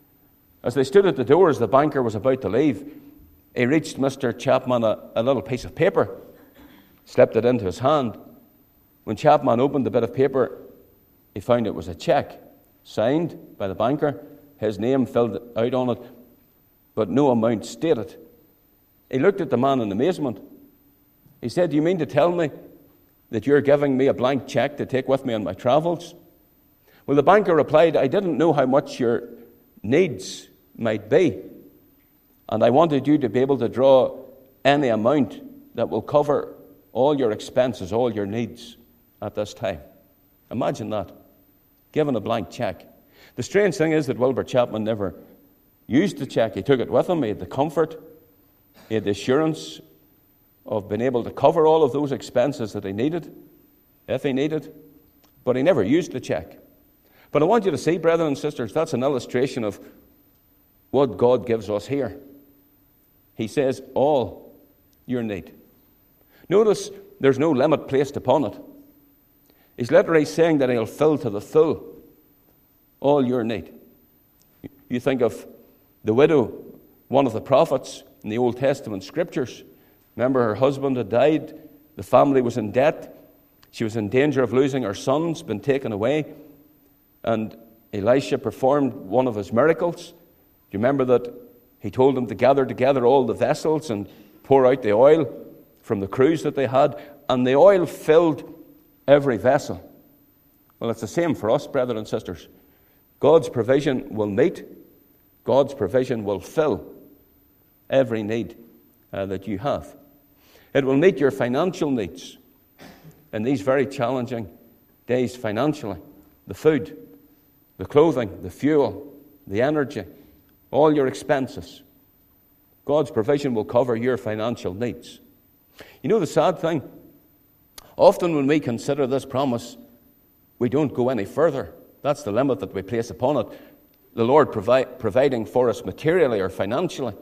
A: As they stood at the door, as the banker was about to leave, he reached Mister Chapman a, a little piece of paper, slipped it into his hand. When Chapman opened the bit of paper, he found it was a check, signed by the banker, his name filled out on it, but no amount stated. He looked at the man in amazement. He said, "Do you mean to tell me that you're giving me a blank check to take with me on my travels?" Well, the banker replied, "I didn't know how much your needs might be, and I wanted you to be able to draw any amount that will cover all your expenses, all your needs at this time." Imagine that, given a blank check. The strange thing is that Wilbur Chapman never used the check. He took it with him. He had the comfort, he had the assurance of being able to cover all of those expenses that he needed, if he needed, but he never used the check. But I want you to see, brethren and sisters, that's an illustration of what God gives us here. He says, all your need. Notice there's no limit placed upon it. He's literally saying that he'll fill to the full all your need. You think of the widow, one of the prophets in the Old Testament scriptures. Remember, her husband had died. The family was in debt. She was in danger of losing her sons, been taken away. And Elisha performed one of his miracles. Do you remember that he told them to gather together all the vessels and pour out the oil from the cruse that they had? And the oil filled every vessel. Well, it's the same for us, brethren and sisters. God's provision will meet. God's provision will fill every need uh, that you have. It will meet your financial needs in these very challenging days financially. The food, the clothing, the fuel, the energy, all your expenses. God's provision will cover your financial needs. You know the sad thing? Often when we consider this promise, we don't go any further. That's the limit that we place upon it. The Lord provi- providing for us materially or financially.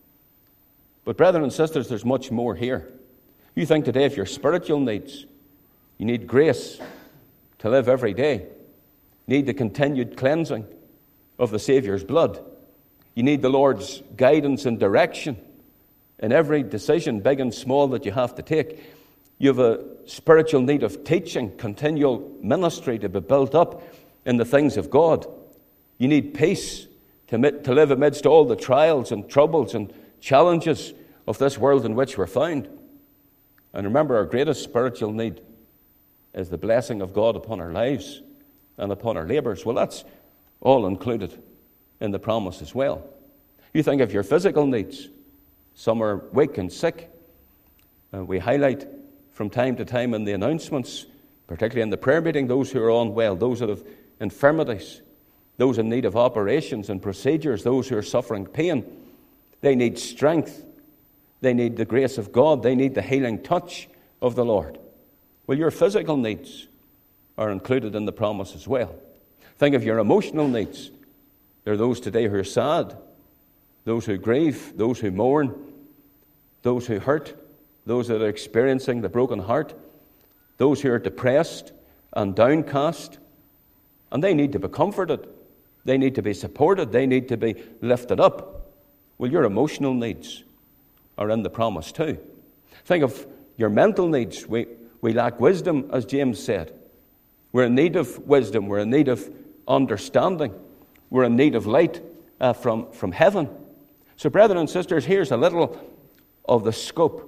A: But brethren and sisters, there's much more here. You think today of your spiritual needs. You need grace to live every day. You need the continued cleansing of the Saviour's blood. You need the Lord's guidance and direction in every decision, big and small, that you have to take. You have a spiritual need of teaching, continual ministry to be built up in the things of God. You need peace to, to live amidst all the trials and troubles and challenges of this world in which we're found. And remember, our greatest spiritual need is the blessing of God upon our lives and upon our labors. Well, that's all included in the promise as well. You think of your physical needs. Some are weak and sick. Uh, we highlight from time to time in the announcements, particularly in the prayer meeting, those who are unwell, those that have infirmities, those in need of operations and procedures, those who are suffering pain. They need strength. They need the grace of God. They need the healing touch of the Lord. Well, your physical needs are included in the promise as well. Think of your emotional needs. There are those today who are sad, those who grieve, those who mourn, those who hurt, those that are experiencing the broken heart, those who are depressed and downcast, and they need to be comforted. They need to be supported. They need to be lifted up. Well, your emotional needs are in the promise too. Think of your mental needs. We, we lack wisdom, as James said. We're in need of wisdom. We're in need of understanding. We're in need of light uh, from, from heaven. So, brethren and sisters, here's a little of the scope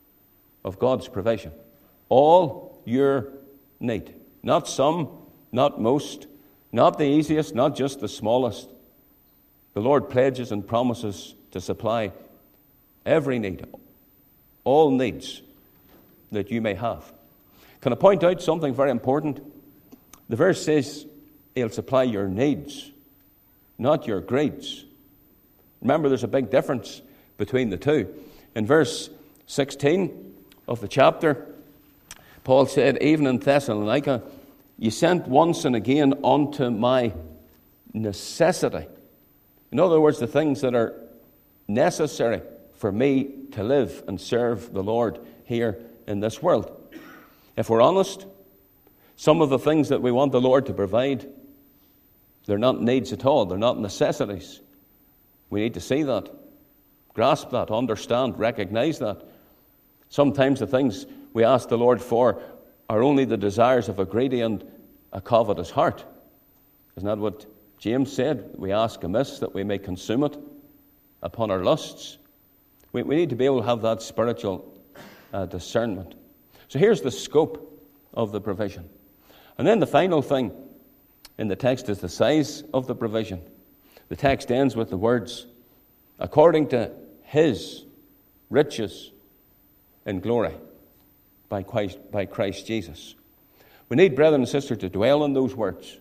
A: of God's provision. All your need. Not some, not most, not the easiest, not just the smallest. The Lord pledges and promises to supply every need, all needs that you may have. Can I point out something very important? The verse says he'll supply your needs, not your greeds. Remember, there's a big difference between the two. In verse sixteen of the chapter, Paul said, even in Thessalonica, you sent once and again unto my necessity. In other words, the things that are necessary for me to live and serve the Lord here in this world. If we're honest, some of the things that we want the Lord to provide, they're not needs at all. They're not necessities. We need to see that, grasp that, understand, recognize that. Sometimes the things we ask the Lord for are only the desires of a greedy and a covetous heart. Isn't that what James said? We ask amiss that we may consume it upon our lusts. We, we need to be able to have that spiritual uh, discernment. So here's the scope of the provision. And then the final thing in the text is the size of the provision. The text ends with the words, according to his riches in glory by Christ, by Christ Jesus. We need, brethren and sisters, to dwell on those words.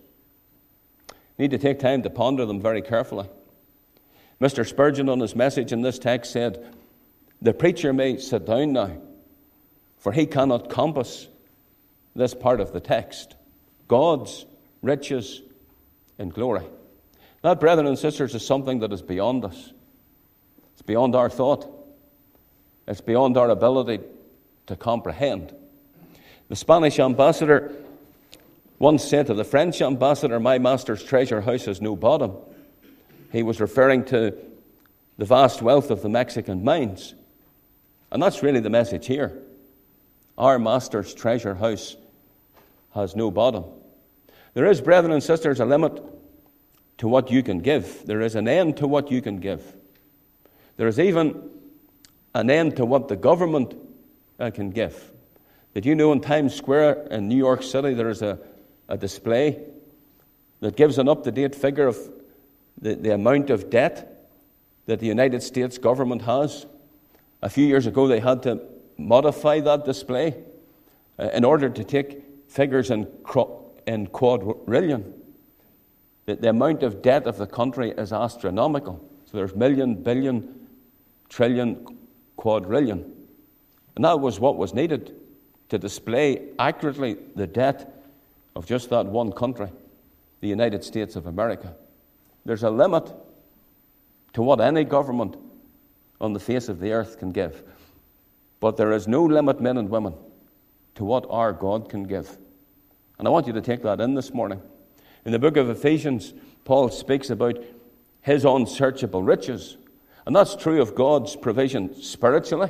A: We need to take time to ponder them very carefully. Mister Spurgeon, on his message in this text, said, the preacher may sit down now, for he cannot compass this part of the text. God's riches in glory. That, brethren and sisters, is something that is beyond us. It's beyond our thought. It's beyond our ability to comprehend. The Spanish ambassador once said to the French ambassador, my master's treasure house has no bottom. He was referring to the vast wealth of the Mexican mines. And that's really the message here. Our master's treasure house has no bottom. There is, brethren and sisters, a limit to what you can give. There is an end to what you can give. There is even an end to what the government uh, can give. Did you know in Times Square in New York City there is a, a display that gives an up-to-date figure of the, the amount of debt that the United States government has? A few years ago they had to modify that display uh, in order to take figures in, cro- in quadrillion. The, the amount of debt of the country is astronomical. So there's million, billion, trillion, quadrillion. And that was what was needed to display accurately the debt of just that one country, the United States of America. There's a limit to what any government on the face of the earth can give. But there is no limit, men and women, to what our God can give. And I want you to take that in this morning. In the book of Ephesians, Paul speaks about his unsearchable riches. And that's true of God's provision spiritually.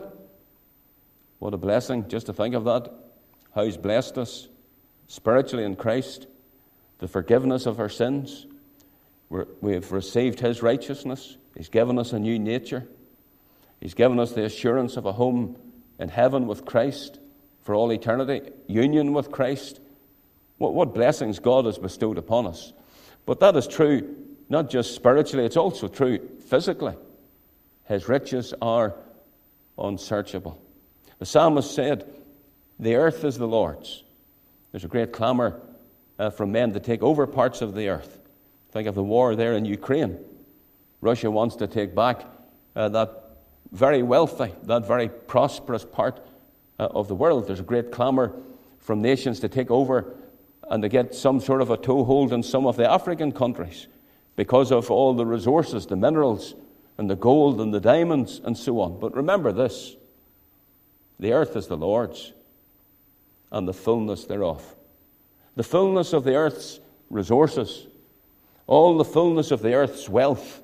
A: What a blessing just to think of that. How he's blessed us spiritually in Christ. The forgiveness of our sins. We're, we have received his righteousness. He's given us a new nature. He's given us the assurance of a home in heaven with Christ for all eternity. Union with Christ. What, what blessings God has bestowed upon us. But that is true not just spiritually, it's also true physically. His riches are unsearchable. The psalmist said, the earth is the Lord's. There's a great clamor uh, from men to take over parts of the earth. Think of the war there in Ukraine. Russia wants to take back uh, that very wealthy, that very prosperous part uh, of the world. There's a great clamor from nations to take over and to get some sort of a toehold in some of the African countries because of all the resources, the minerals, and the gold and the diamonds and so on. But remember this, the earth is the Lord's and the fullness thereof. The fullness of the earth's resources, all the fullness of the earth's wealth,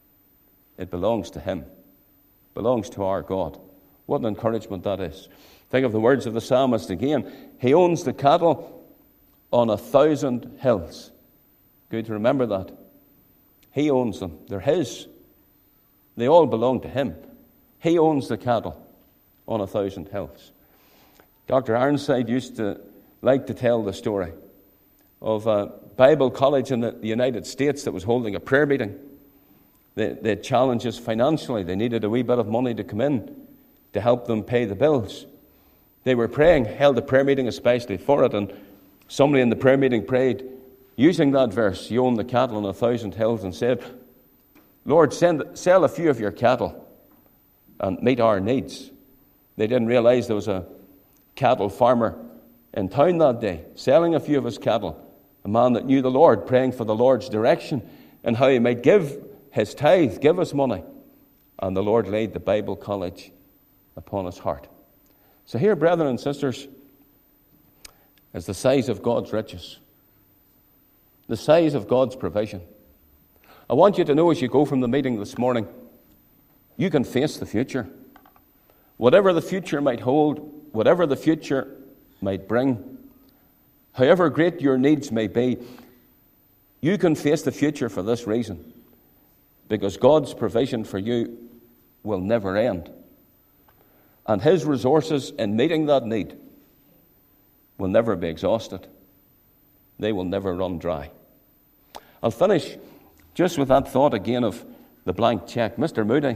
A: it belongs to him, belongs to our God. What an encouragement that is. Think of the words of the psalmist again. He owns the cattle on a thousand hills. Good to remember that. He owns them. They're his. They all belong to him. He owns the cattle on a thousand hills. Doctor Ironside used to like to tell the story of a Bible college in the United States that was holding a prayer meeting. They, they had challenges financially. They needed a wee bit of money to come in to help them pay the bills. They were praying, held a prayer meeting especially for it, and somebody in the prayer meeting prayed using that verse, "You own the cattle on a thousand hills," and said, "Lord, send, sell a few of your cattle and meet our needs." They didn't realize there was a cattle farmer in town that day, selling a few of his cattle, a man that knew the Lord, praying for the Lord's direction and how he might give his tithe, give us money. And the Lord laid the Bible college upon his heart. So here, brethren and sisters, is the size of God's riches, the size of God's provision. I want you to know as you go from the meeting this morning, you can face the future. Whatever the future might hold, whatever the future might bring, however great your needs may be, you can face the future for this reason, because God's provision for you will never end. And his resources in meeting that need will never be exhausted. They will never run dry. I'll finish just with that thought again of the blank check. Mister Moody,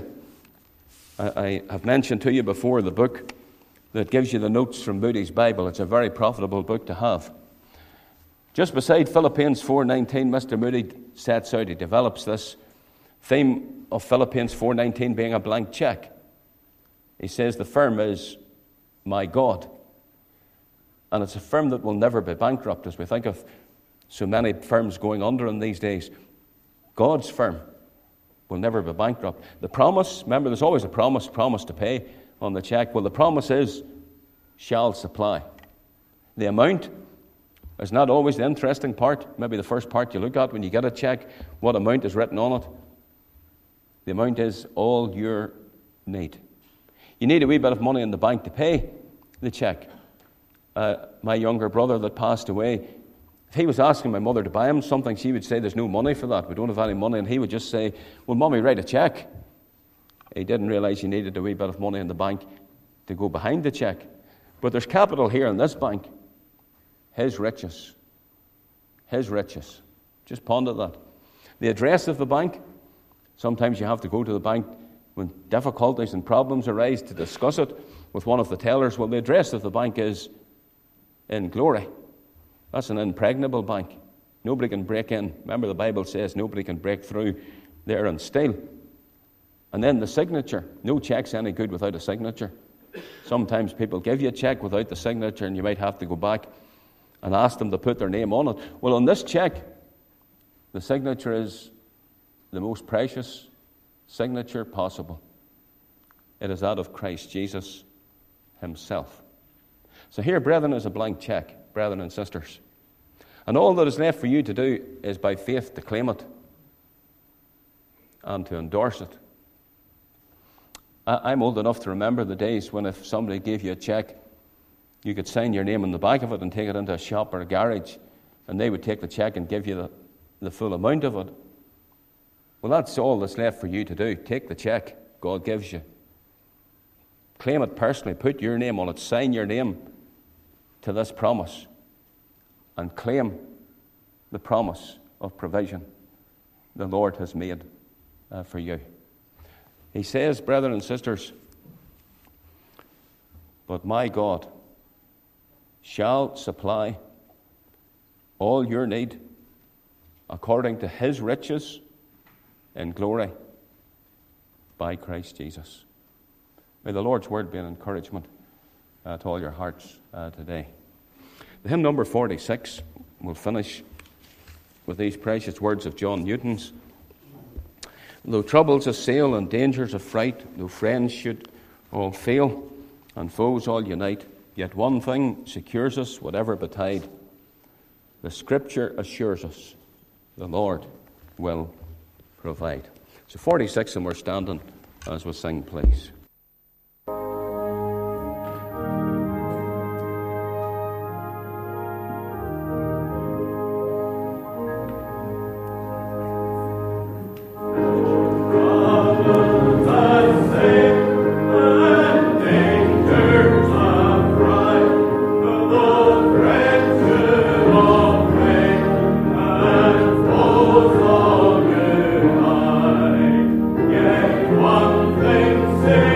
A: I, I have mentioned to you before the book that gives you the notes from Moody's Bible. It's a very profitable book to have. Just beside Philippians four nineteen, Mister Moody sets out, he develops this theme of Philippians four nineteen being a blank check. He says the firm is my God. And it's a firm that will never be bankrupt. As we think of so many firms going under in these days, God's firm will never be bankrupt. The promise, remember there's always a promise, promise to pay on the check. Well, the promise is, shall supply. The amount is not always the interesting part. Maybe the first part you look at when you get a check, what amount is written on it. The amount is all your need. You need a wee bit of money in the bank to pay the check. Uh, my younger brother that passed away, if he was asking my mother to buy him something, she would say, "There's no money for that. We don't have any money." And he would just say, "Well, Mommy, write a check." He didn't realize he needed a wee bit of money in the bank to go behind the check. But there's capital here in this bank. His riches. His riches. Just ponder that. The address of the bank, sometimes you have to go to the bank when difficulties and problems arise to discuss it with one of the tellers. Well, the address of the bank is in Glory. That's an impregnable bank. Nobody can break in. Remember, the Bible says nobody can break through there and steal. And then the signature. No check's any good without a signature. Sometimes people give you a check without the signature, and you might have to go back and ask them to put their name on it. Well, on this check, the signature is the most precious signature possible. It is that of Christ Jesus himself. So here, brethren, is a blank check, brethren and sisters. And all that is left for you to do is by faith to claim it and to endorse it. I'm old enough to remember the days when if somebody gave you a check, you could sign your name on the back of it and take it into a shop or a garage, and they would take the check and give you the, the full amount of it. Well, that's all that's left for you to do. Take the check God gives you. Claim it personally. Put your name on it. Sign your name to this promise. And claim the promise of provision the Lord has made uh, for you. He says, brethren and sisters, "But my God shall supply all your need according to his riches in glory by Christ Jesus." May the Lord's word be an encouragement uh, to all your hearts uh, today. The hymn number forty-six will finish with these precious words of John Newton's. "Though troubles assail and dangers affright, though friends should all fail and foes all unite, yet one thing secures us whatever betide. The Scripture assures us the Lord will provide." So forty-six, and we're standing as we sing, please.
B: One thing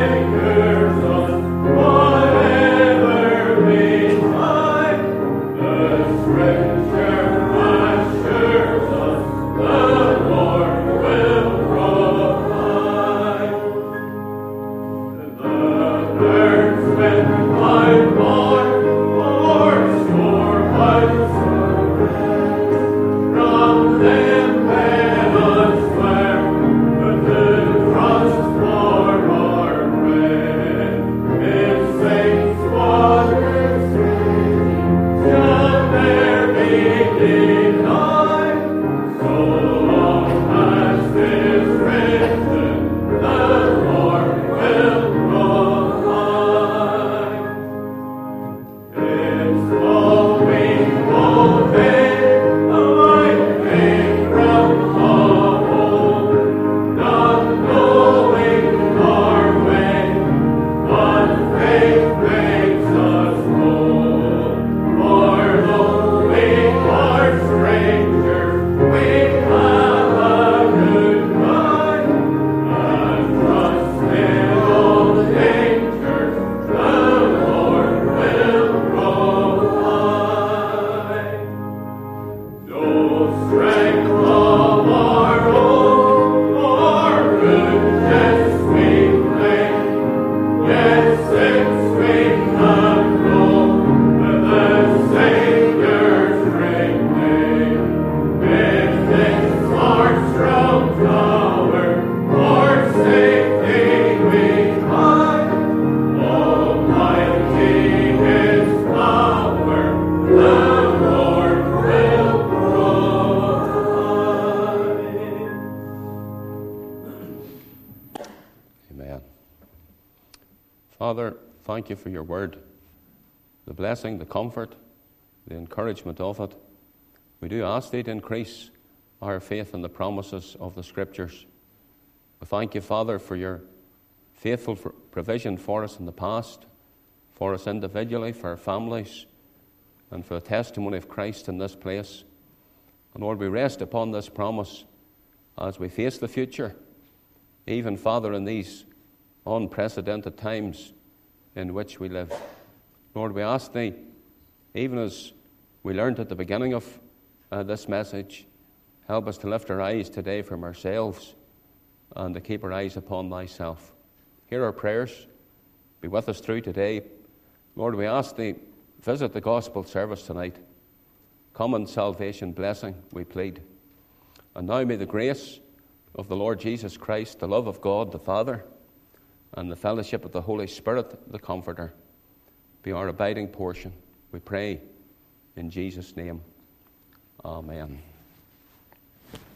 A: Father, thank you for your word, the blessing, the comfort, the encouragement of it. We do ask thee to increase our faith in the promises of the Scriptures. We thank you, Father, for your faithful provision for us in the past, for us individually, for our families, and for the testimony of Christ in this place. And Lord, we rest upon this promise as we face the future, even, Father, in these unprecedented times in which we live. Lord, we ask thee, even as we learned at the beginning of uh, this message, help us to lift our eyes today from ourselves and to keep our eyes upon thyself. Hear our prayers. Be with us through today. Lord, we ask thee, visit the gospel service tonight. Common salvation blessing, we plead. And now may the grace of the Lord Jesus Christ, the love of God the Father, and the fellowship of the Holy Spirit, the Comforter, be our abiding portion. We pray in Jesus' name. Amen.